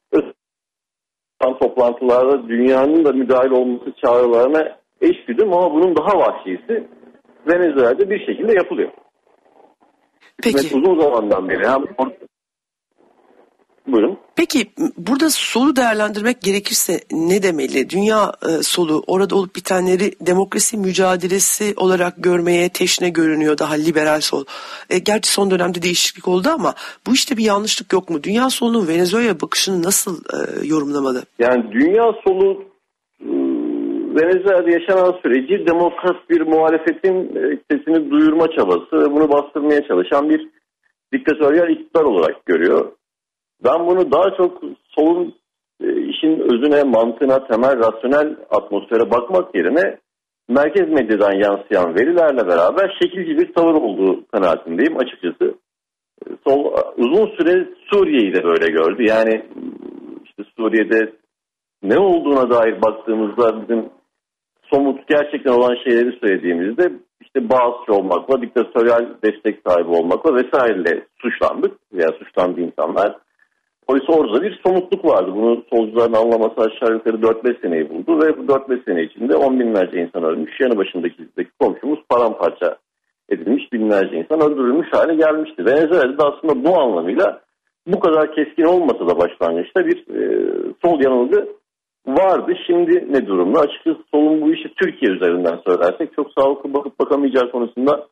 toplantılarda dünyanın da müdahil olması çağrılarına eş güdüm ama bunun daha vahşisi Venezuela'da bir şekilde yapılıyor. Peki. Hükümet uzun zamandan beri hem Buyurun. Peki burada solu değerlendirmek gerekirse ne demeli? Dünya e, solu orada olup bitenleri demokrasi mücadelesi olarak görmeye teşne görünüyor, daha liberal sol. E, gerçi son dönemde değişiklik oldu ama bu işte bir yanlışlık yok mu? Dünya solunun Venezuela'ya bakışını nasıl e, yorumlamalı? Yani dünya solu e, Venezuela'da yaşanan süreci demokrat bir muhalefetin e, sesini duyurma çabası ve bunu bastırmaya çalışan bir diktatöryel iktidar olarak görüyor. Ben bunu daha çok solun e, işin özüne, mantığına, temel rasyonel atmosfere bakmak yerine merkez medyadan yansıyan verilerle beraber şekilci bir tavır olduğu kanaatindeyim açıkçası. E, sol uzun süre Suriye'yi de böyle gördü. Yani işte Suriye'de ne olduğuna dair baktığımızda bizim somut gerçekten olan şeyleri söylediğimizde işte Bağızçı olmakla, diktatöryel destek sahibi olmakla vesaireyle suçlandık veya suçlandı insanlar. Oysa orada bir somutluk vardı. Bunu solcuların anlaması aşağı yukarı dört beş seneyi buldu ve bu dört beş sene içinde on binlerce insan ölmüş. Yanı başındaki komşumuz paramparça edilmiş, binlerce insan öldürülmüş hale gelmişti. Venezuela'da da aslında bu anlamıyla bu kadar keskin olmasa da başlangıçta bir e, sol yanılgı vardı. Şimdi ne durumda? Açıkçası solun bu işi Türkiye üzerinden söylersek çok sağlıklı bakıp bakamayacağı konusunda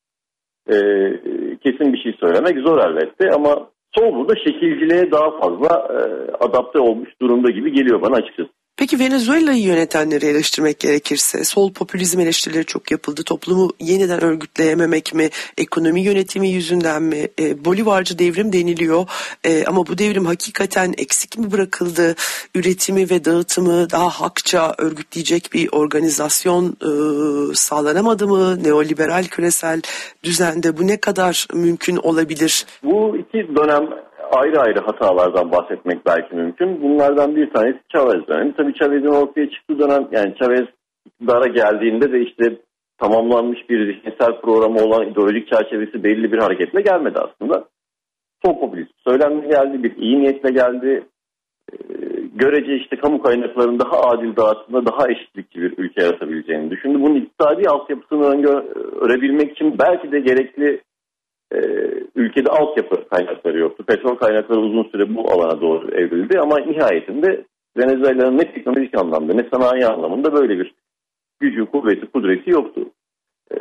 e, kesin bir şey söylemek zor elbette ama sol burada şekilciliğe daha fazla e, adapte olmuş durumda gibi geliyor bana açıkçası. Peki Venezuela'yı yönetenleri eleştirmek gerekirse sol popülizm eleştirileri çok yapıldı. Toplumu yeniden örgütleyememek mi? Ekonomi yönetimi yüzünden mi? E, Bolivarcı devrim deniliyor. E, ama bu devrim hakikaten eksik mi bırakıldı? Üretimi ve dağıtımı daha hakça örgütleyecek bir organizasyon e, sağlanamadı mı? Neoliberal küresel düzende bu ne kadar mümkün olabilir? Bu iki dönem ayrı ayrı hatalardan bahsetmek belki mümkün. Bunlardan bir tanesi Chavez dönemi. Tabii Chavez'in ortaya çıktığı dönem, yani Chavez iktidara geldiğinde de işte tamamlanmış bir zihinsel programı olan ideolojik çerçevesi belli bir hareketle gelmedi aslında. Sol popülist söylemle geldi, bir iyi niyetle geldi. Ee, görece işte kamu kaynaklarının daha adil dağıtımda daha eşitlikçi bir ülke yaratabileceğini düşündü. Bunun iktisadi altyapısını örebilmek için belki de gerekli Ee, ülkede altyapı kaynakları yoktu. Petrol kaynakları uzun süre bu alana doğru evrildi ama nihayetinde Venezuela'nın ne teknolojik anlamda ne sanayi anlamında böyle bir gücü, kuvveti, kudreti yoktu. Ee,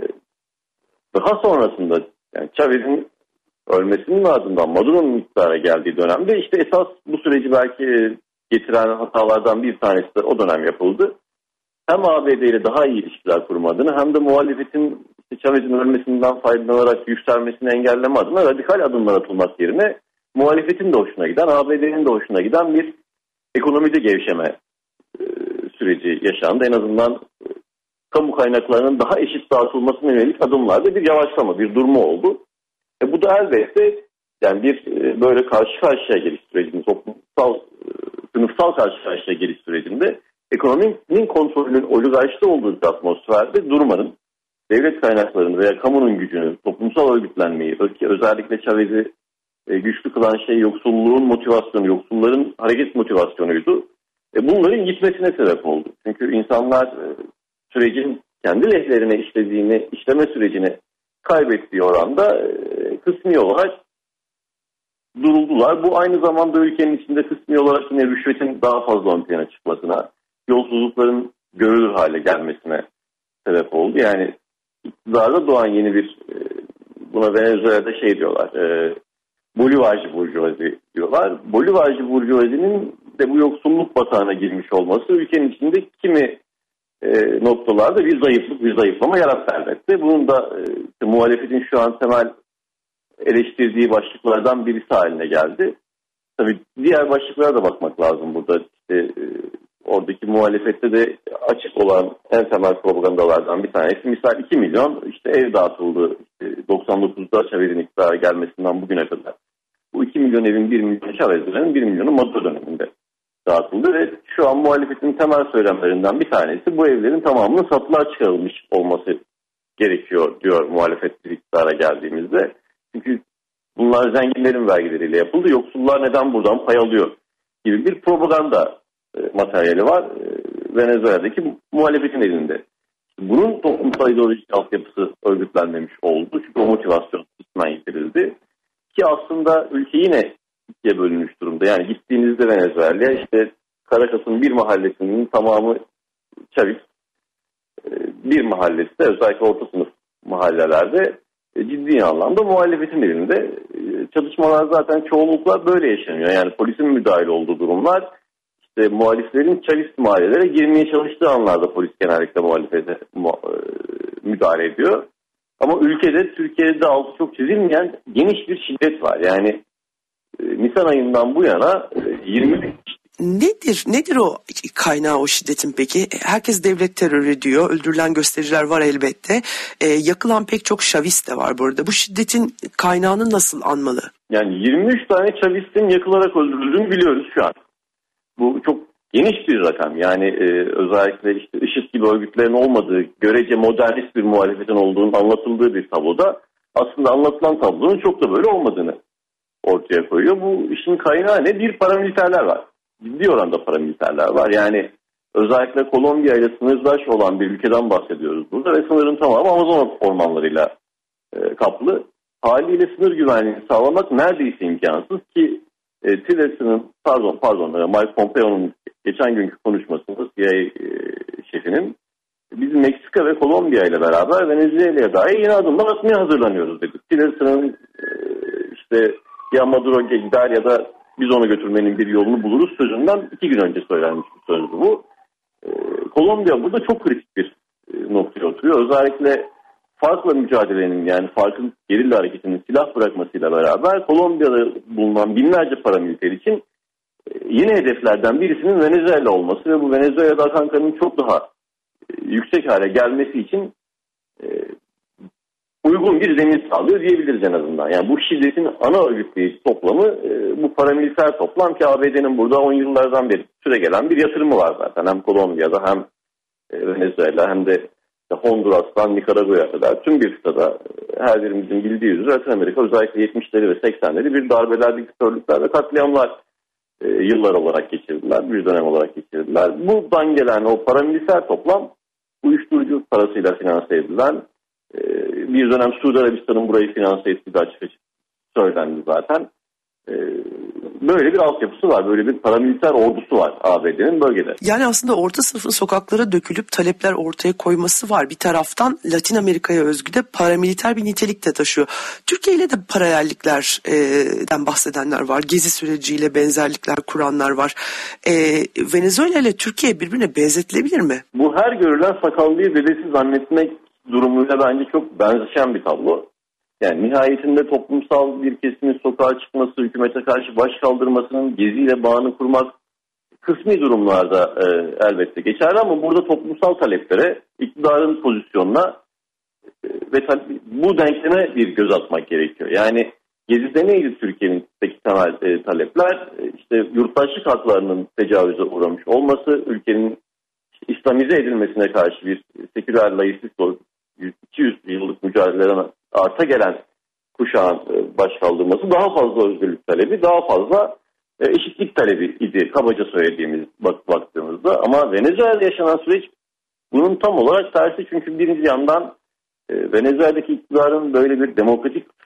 daha sonrasında yani Chavez'in ölmesinin ardından Maduro'nun iktidara geldiği dönemde işte esas bu süreci belki getiren hatalardan bir tanesi de o dönem yapıldı. Hem A B D ile daha iyi ilişkiler kurma adına hem de muhalefetin Chavez'in ölmesinden faydalanarak yükselmesini engelleme adına radikal adımlar atılmak yerine muhalefetin de hoşuna giden, A B D'nin de hoşuna giden bir ekonomide gevşeme e, süreci yaşandı. En azından e, kamu kaynaklarının daha eşit dağıtılmasına yönelik adımlarda bir yavaşlama, bir durma oldu. E, bu da elbette yani bir e, böyle karşı karşıya geliş sürecinde, toplumsal, e, sınıfsal karşı karşıya geliş sürecinde ekonominin kontrolünün oligarşide olduğu bir atmosferde durmanın, devlet kaynaklarını veya kamunun gücünü, toplumsal örgütlenmeyi, özellikle Chavez'i e, güçlü kılan şey yoksulluğun motivasyonu, yoksulların hareket motivasyonuydu. E, bunların gitmesine sebep oldu. Çünkü insanlar e, sürecin kendi lehlerine işlediğini, işleme sürecini kaybettiği oranda e, kısmi olarak duruldular. Bu aynı zamanda ülkenin içinde kısmi olarak yine rüşvetin daha fazla ön plana çıkmasına, yolsuzlukların görülür hale gelmesine sebep oldu. Yani iktidarda doğan yeni bir, buna Venezuela'da şey diyorlar, e, Bolivarcı burjuvazi diyorlar. Bolivarcı burjuvazinin de bu yoksulluk batağına girmiş olması ülkenin içinde kimi e, noktalarda bir zayıflık, bir zayıflama yarattı elbette. Bunun da e, işte, muhalefetin şu an temel eleştirdiği başlıklardan birisi haline geldi. Tabii diğer başlıklara da bakmak lazım burada. İşte, e, oradaki muhalefette de açık olan en temel propagandalardan bir tanesi. Misal iki milyon işte ev dağıtıldı. İşte doksan dokuzda Chavez'in iktidara gelmesinden bugüne kadar. Bu iki milyon evin bir milyon Chavez'lerin bir milyonu Maduro döneminde dağıtıldı ve şu an muhalefetin temel söylemlerinden bir tanesi bu evlerin tamamının satılığa çıkarılmış olması gerekiyor diyor muhalefet iktidara geldiğimizde. Çünkü bunlar zenginlerin vergileriyle yapıldı. Yoksullar neden buradan pay alıyor gibi bir propaganda e, materyali var e, Venezuela'daki muhalefetin elinde. Bunun toplumsal ideolojik altyapısı örgütlenmemiş oldu. Çünkü o motivasyon kısmen yitirildi. Ki aslında ülke yine ikiye bölünmüş durumda. Yani gittiğinizde Venezuela'ya işte Caracas'ın bir mahallesinin tamamı Chavez, bir mahallesi de özellikle orta sınıf mahallelerde ciddi anlamda muhalefetin elinde. Çatışmalar zaten çoğunlukla böyle yaşanıyor. Yani polisin müdahil olduğu durumlar, işte muhaliflerin Chavez mahallelere girmeye çalıştığı anlarda polis genellikle muhalefete müdahale ediyor. Ama ülkede, Türkiye'de altı çok çizilmeyen geniş bir şiddet var. Yani e, Nisan ayından bu yana e, yirmi Nedir? Nedir o kaynağı o şiddetin peki? Herkes devlet terörü diyor. Öldürülen göstericiler var elbette. E, yakılan pek çok Chavez de var burada. Bu şiddetin kaynağını nasıl anmalı? Yani yirmi üç tane Chavez'in yakılarak öldürüldüğünü biliyoruz şu an. Bu çok geniş bir rakam. Yani e, özellikle işte IŞİD gibi örgütlerin olmadığı, görece modernist bir muhalefetin olduğunun anlatıldığı bir tabloda aslında anlatılan tablonun çok da böyle olmadığını ortaya koyuyor. Bu işin kaynağı ne? Bir, paramiliterler var. Ciddi oranda paramiliterler var. Yani özellikle Kolombiya ile sınırdaş olan bir ülkeden bahsediyoruz burada ve sınırın tamamı Amazon ormanlarıyla e, kaplı. Haliyle sınır güvenliğini sağlamak neredeyse imkansız ki e, Tillerson'ın, pardon pardon Mike Pompeo'nun geçen günkü konuşmasında C I A e, şefinin biz Meksika ve Kolombiya ile beraber Venezuela'ya dair yeni adımlar atmaya hazırlanıyoruz dedi. Tillerson'ın e, işte ya Maduro gider ya da biz onu götürmenin bir yolunu buluruz sözünden iki gün önce söylenmiş bir sözdü bu. E, Kolombiya burada çok kritik bir e, noktaya oturuyor. Özellikle farkla mücadelenin, yani farkın gerilla hareketinin silah bırakmasıyla beraber Kolombiya'da bulunan binlerce paramiliter için e, yeni hedeflerden birisinin Venezuela olması ve bu Venezuela'da akan kanın çok daha e, yüksek hale gelmesi için e, uygun bir zemin sağlıyor diyebiliriz en azından. Yani bu şiddetin ana örgütleyici toplamı e, bu paramiliter toplam ki A B D'nin burada on yıllardan beri süre gelen bir yatırımı var zaten. Hem Kolombiya'da hem e, Venezuela hem de Honduras'tan Nikaragua'ya kadar tüm bir kıtada her birimizin bildiği üzere Latin Amerika özellikle yetmişleri ve seksenleri bir darbeler, diktatörlükler ve katliamlar e, yıllar olarak geçirdiler, bir dönem olarak geçirdiler. Buradan gelen o paramiliter toplam uyuşturucu parasıyla finanse edilen, e, bir dönem Suudi Arabistan'ın burayı finanse ettiği de açık açık söylendi zaten. E, Böyle bir altyapısı var. Böyle bir paramiliter ordusu var A B D'nin bölgede. Yani aslında orta sınıfın sokaklara dökülüp talepler ortaya koyması var. Bir taraftan Latin Amerika'ya özgü de paramiliter bir nitelik de taşıyor. Türkiye ile de paralelliklerden bahsedenler var. Gezi süreciyle benzerlikler kuranlar var. E, Venezuela ile Türkiye birbirine benzetilebilir mi? Bu her görülen sakallıyı dedesi zannetmek durumuyla bence çok benzeşen bir tablo. Yani nihayetinde toplumsal bir kesimin sokağa çıkması, hükümete karşı baş kaldırmasının geziyle bağını kurmak kısmi durumlarda e, elbette geçerli ama burada toplumsal taleplere, iktidarın pozisyonuna e, ve bu denkleme bir göz atmak gerekiyor. Yani gezide neydi Türkiye'nin temel e, talepler? E, işte yurttaşlık haklarının tecavüze uğramış olması, ülkenin işte, İslamize edilmesine karşı bir seküler laistik iki yüz yıllık mücadeleden arta gelen kuşağın baş kaldırması, daha fazla özgürlük talebi, daha fazla eşitlik talebi idi kabaca söylediğimiz bak baktığımızda. Ama Venezuela'da yaşanan süreç bunun tam olarak tersi, çünkü bir yandan Venezuela'daki iktidarın böyle bir demokratik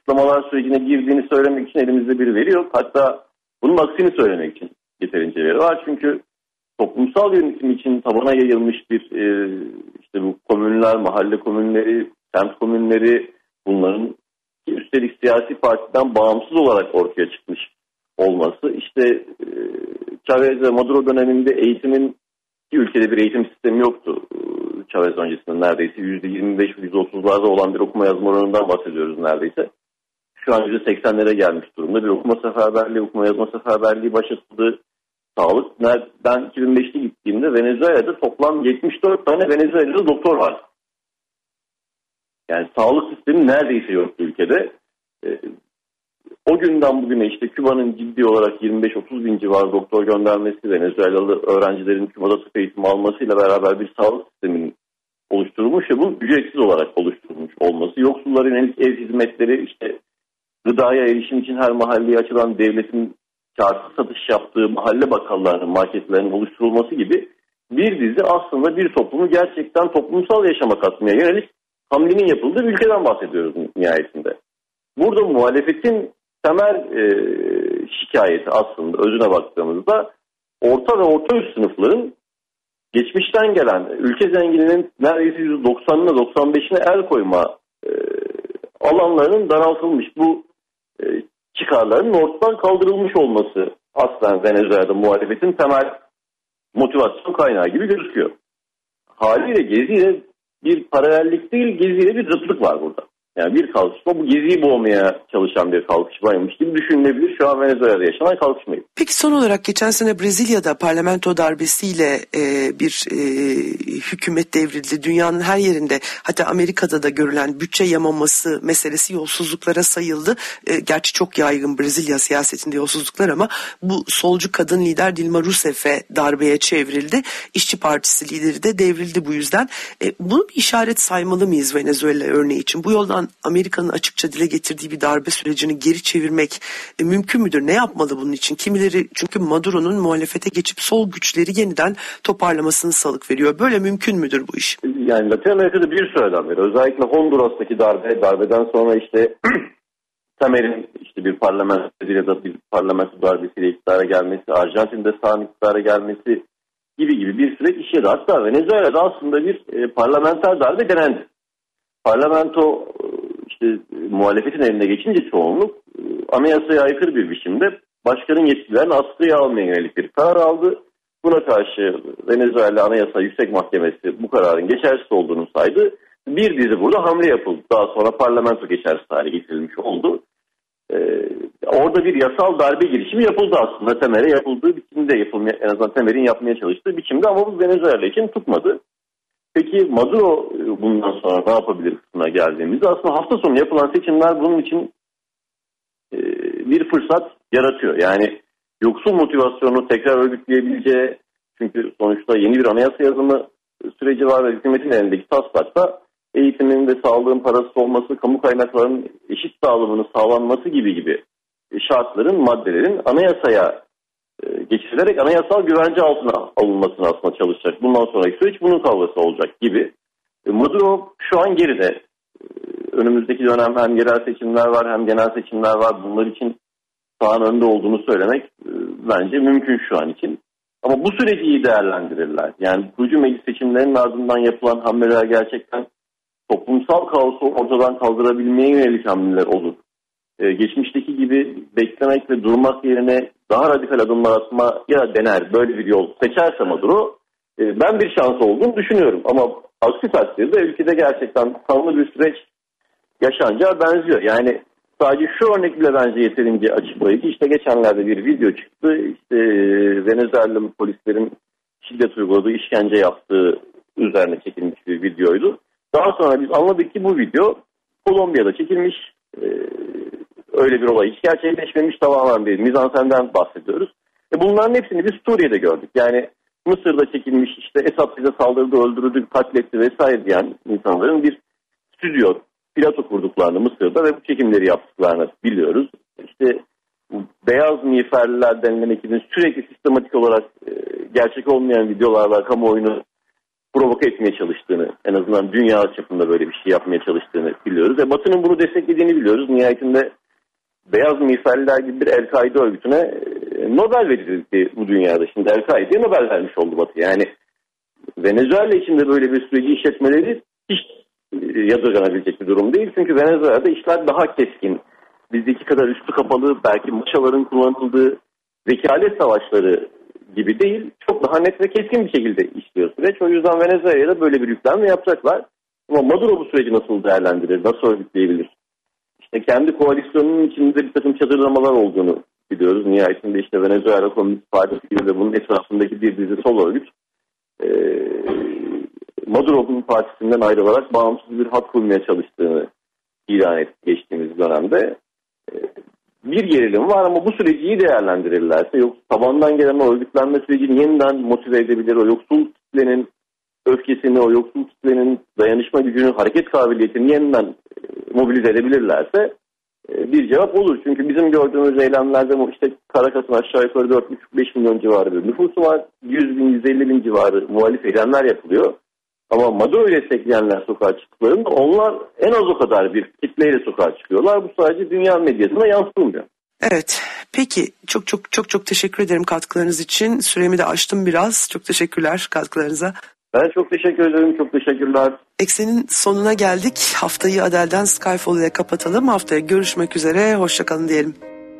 kısıtlamalar sürecine girdiğini söylemek için elimizde bir veri yok. Hatta bunun aksini söylemek için yeterince veri var. Çünkü toplumsal yönetim için tabana yayılmış bir e, işte bu komünler, mahalle komünleri, semt komünleri, bunların üstelik siyasi partiden bağımsız olarak ortaya çıkmış olması, işte e, Chavez ve Maduro döneminde eğitimin, ki ülkede bir eğitim sistemi yoktu. Chavez öncesinde neredeyse yüzde yirmi beş yüzde otuzlarda olan bir okuma yazma oranından bahsediyoruz neredeyse. Şu an yüzde seksenlere gelmiş durumda. Bir okuma seferberliği, okuma yazma seferberliği başlatıldı. Sağlık, ben iki bin beşte gittiğimde Venezuela'da toplam yetmiş dört tane Venezuela'da doktor var. Yani sağlık sistemi neredeyse yoktu ülkede. Ee, o günden bugüne işte Küba'nın ciddi olarak yirmi beş otuz bin civarı doktor göndermesi, Venezuelalı öğrencilerin Küba'da tıp eğitimi almasıyla beraber bir sağlık sisteminin oluşturulmuş ve bu ücretsiz olarak oluşturulmuş olması, yoksullara yönelik ev hizmetleri, işte gıdaya erişim için her mahalleye açılan devletin karsız satış yaptığı mahalle bakkallarının, marketlerinin oluşturulması gibi bir dizi aslında bir toplumu gerçekten toplumsal yaşama katmaya yönelik hamlenin yapıldığı bir ülkeden bahsediyoruz nihayetinde. Burada muhalefetin temel e, şikayeti aslında özüne baktığımızda orta ve orta üst sınıfların geçmişten gelen ülke zengininin neredeyse yüzde doksanına doksan beşine el koyma e, alanlarının daraltılmış, bu e, çıkarların ortadan kaldırılmış olması aslen Venezuela'da muhalefetin temel motivasyon kaynağı gibi gözüküyor. Haliyle Gezi'yle bir paralellik değil, Gezi'yle bir zıtlık var burada. Yani bir kalkışma, bu Gezi'yi boğmaya çalışan bir kalkışmaymış gibi düşünülebilir şu an Venezuela'da yaşanan kalkışmayı. Peki son olarak geçen sene Brezilya'da parlamento darbesiyle e, bir e, hükümet devrildi. Dünyanın her yerinde, hatta Amerika'da da görülen bütçe yamaması meselesi yolsuzluklara sayıldı. E, gerçi çok yaygın Brezilya siyasetinde yolsuzluklar, ama bu solcu kadın lider Dilma Rousseff'e darbeye çevrildi. İşçi Partisi lideri de devrildi bu yüzden. E, bunu bir işaret saymalı mıyız Venezuela örneği için? Bu yoldan Amerika'nın açıkça dile getirdiği bir darbe sürecini geri çevirmek e, mümkün müdür? Ne yapmalı bunun için? Kimileri çünkü Maduro'nun muhalefete geçip sol güçleri yeniden toparlamasını salık veriyor. Böyle mümkün müdür bu iş? Yani Latin Amerika'da bir süreden beri, özellikle Honduras'taki darbe, darbeden sonra işte Temer'in işte bir parlamento ya da bir parlamento darbesiyle iktidara gelmesi, Arjantin'de sağın iktidara gelmesi gibi gibi bir süreç işledi. Hatta Venezuela'da aslında bir e, parlamenter darbe denendi. Parlamento işte muhalefetin eline geçince çoğunluk anayasaya aykırı bir biçimde başkanın yetkilerini askıya almaya yönelik bir karar aldı. Buna karşı Venezuela Anayasa Yüksek Mahkemesi bu kararın geçersiz olduğunu saydı. Bir dizi burada hamle yapıldı. Daha sonra parlamento geçersiz hale getirilmiş oldu. Ee, orada bir yasal darbe girişimi yapıldı aslında. Temer'e yapıldığı biçimde, yapılmaya, en azından Temer'in yapmaya çalıştığı biçimde, ama bu Venezuela için tutmadı. Peki Maduro bundan sonra ne yapabilir kısmına geldiğimizde aslında hafta sonu yapılan seçimler bunun için e, bir fırsat yaratıyor. Yani yoksul motivasyonu tekrar örgütleyebileceği, çünkü sonuçta yeni bir anayasa yazımı süreci var ve hükümetin elindeki taslakta eğitimin ve sağlığın parasız olması, kamu kaynaklarının eşit dağılımının sağlanması gibi gibi şartların, maddelerin anayasaya geçirilerek anayasal güvence altına alınmasını aslında çalışacak. Bundan sonraki süreç bunun kavgası olacak gibi. Maduro şu an geride. Önümüzdeki dönem hem yerel seçimler var hem genel seçimler var. Bunlar için sağın önde olduğunu söylemek bence mümkün şu an için. Ama bu süreci iyi değerlendirirler. Yani kurucu meclis seçimlerinin ardından yapılan hamleler gerçekten toplumsal kaosu ortadan kaldırabilmeye yönelik hamleler olur. Ee, geçmişteki gibi beklemek ve durmak yerine daha radikal adımlar atmaya dener, böyle bir yol seçerse Maduro, e, ben bir şans olduğunu düşünüyorum. Ama aksi takdirde ülkede gerçekten kanlı bir süreç yaşanacağı benziyor. Yani sadece şu örnek bile bence yeterince açıklayıcı. İşte geçenlerde bir video çıktı. İşte Venezuelalı polislerin şiddet uyguladığı, işkence yaptığı üzerine çekilmiş bir videoydu. Daha sonra biz anladık ki bu video Kolombiya'da çekilmiş. Ee, öyle bir olay hiç gerçekleşmemiş, tamamen bir mizansenden bahsediyoruz. E bunların hepsini biz Suriye'de gördük. Yani Mısır'da çekilmiş, işte Esad bize saldırdı, öldürdü, katletti vesaire diyen insanların bir stüdyo, plato kurduklarını Mısır'da ve bu çekimleri yaptıklarını biliyoruz. İşte beyaz miğferliler denilen ekibin sürekli sistematik olarak e, gerçek olmayan videolarla kamuoyunu provoke etmeye çalıştığını, en azından dünya çapında böyle bir şey yapmaya çalıştığını biliyoruz. Ve Batı'nın bunu desteklediğini biliyoruz. Nihayetinde Beyaz Misaller gibi bir El-Kaide örgütüne Nobel verildi bu dünyada. Şimdi El-Kaide'ye Nobel vermiş oldu Batı. Yani Venezuela içinde böyle bir süreci işletmeleri hiç yadırganabilecek bir durum değil. Çünkü Venezuela'da işler daha keskin. Bizdeki kadar üstü kapalı, belki maşaların kullanıldığı vekalet savaşları gibi değil. Çok daha net ve keskin bir şekilde işliyor süreç. O yüzden Venezuela'da böyle bir yüklenme yapacaklar. Ama Maduro bu süreci nasıl değerlendirir, nasıl örgütleyebilir? İşte kendi koalisyonunun içinde bir takım çadırlamalar olduğunu biliyoruz. Nihayetinde işte Venezuela Komünist Partisi ile bunun etrafındaki bir dizi sol örgüt e, Maduro'nun partisinden ayrılarak bağımsız bir hat kurmaya çalıştığını ilan etti geçtiğimiz dönemde. E, bir gerilim var ama bu süreci iyi değerlendirirlerse, yok tabandan gelen o örgütlenme sürecini yeniden motive edebilir, o yoksul kitlenin öfkesini, o yoksul kitlenin dayanışma gücünü, hareket kabiliyetini yeniden mobilize edebilirlerse bir cevap olur. Çünkü bizim gördüğümüz eylemlerde işte Karakas'ın aşağı yukarı dört buçuk beş milyon civarı bir nüfusu var. yüz bin yüz elli bin civarı muhalif eylemler yapılıyor. Ama Maduro'yu destekleyenler sokağa çıktıklarında onlar en az o kadar bir kitleyle sokağa çıkıyorlar. Bu sadece dünya medyasına yansıtılmıyor. Evet. Peki çok çok çok çok teşekkür ederim katkılarınız için. Süremi de aştım biraz. Çok teşekkürler katkılarınıza. Ben çok teşekkür ederim. Çok teşekkürler. Eksen'in sonuna geldik. Haftayı Adele'den Skyfall ile kapatalım. Haftaya görüşmek üzere. Hoşçakalın diyelim.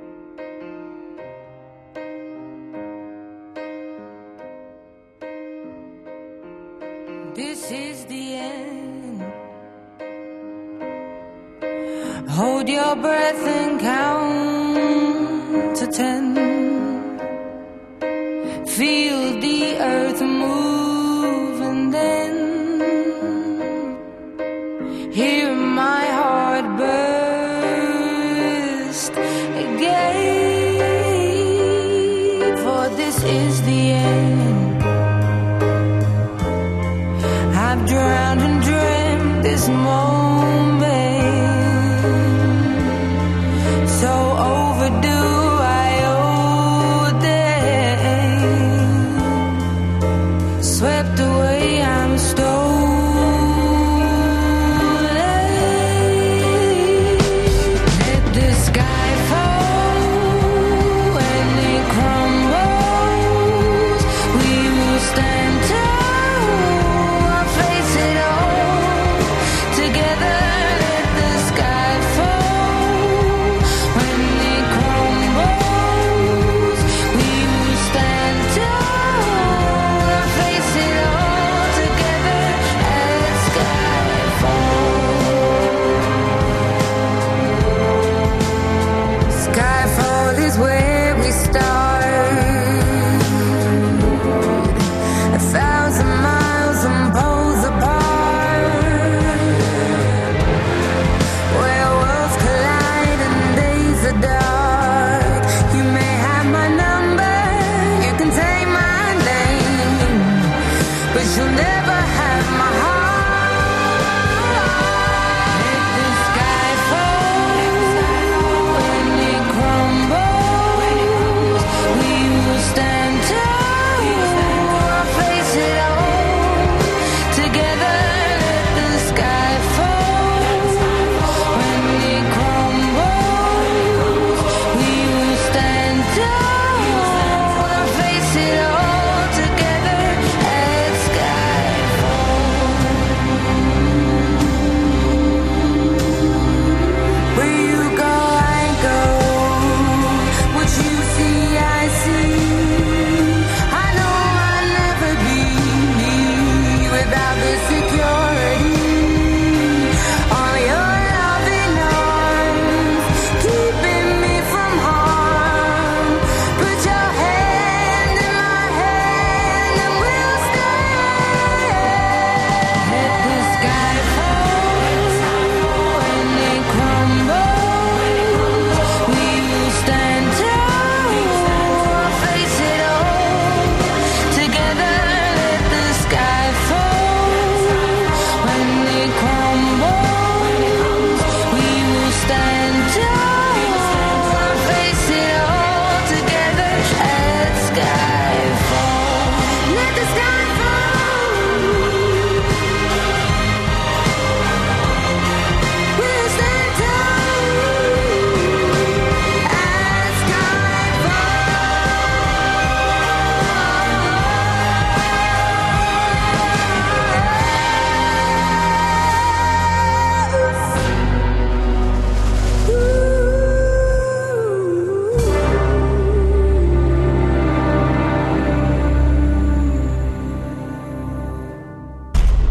This is the end. Hold your breath and count to ten. Feel the earth move and then hear my heart burst again. For this is the end. I've drowned and dreamt this moment, so overdue I owe them. Swept away, I'm stolen. Let the sky fall and it crumbles. We will stand tall, I'll face it all together.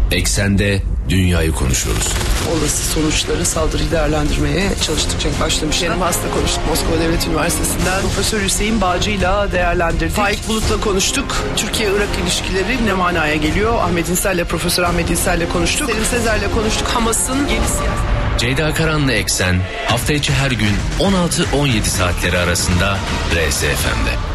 Eksende dünyayı konuşuyoruz. Olası sonuçları, saldırıyı değerlendirmeye çalıştıkça başlamışlar. Benim hasta konuştuk Moskova Devlet Üniversitesi'nden Profesör Hüseyin Bağcı'yla değerlendirdik. Faik Bulut'la konuştuk. Türkiye-Irak ilişkileri ne manaya geliyor? Ahmet İnsel'le, Profesör Ahmet İnsel'le konuştuk. Selim Sezer'le konuştuk. Hamas'ın yeni siyaset. Ceyda Karan'la Eksen hafta içi her gün on altı on yedi saatleri arasında R S F M'de.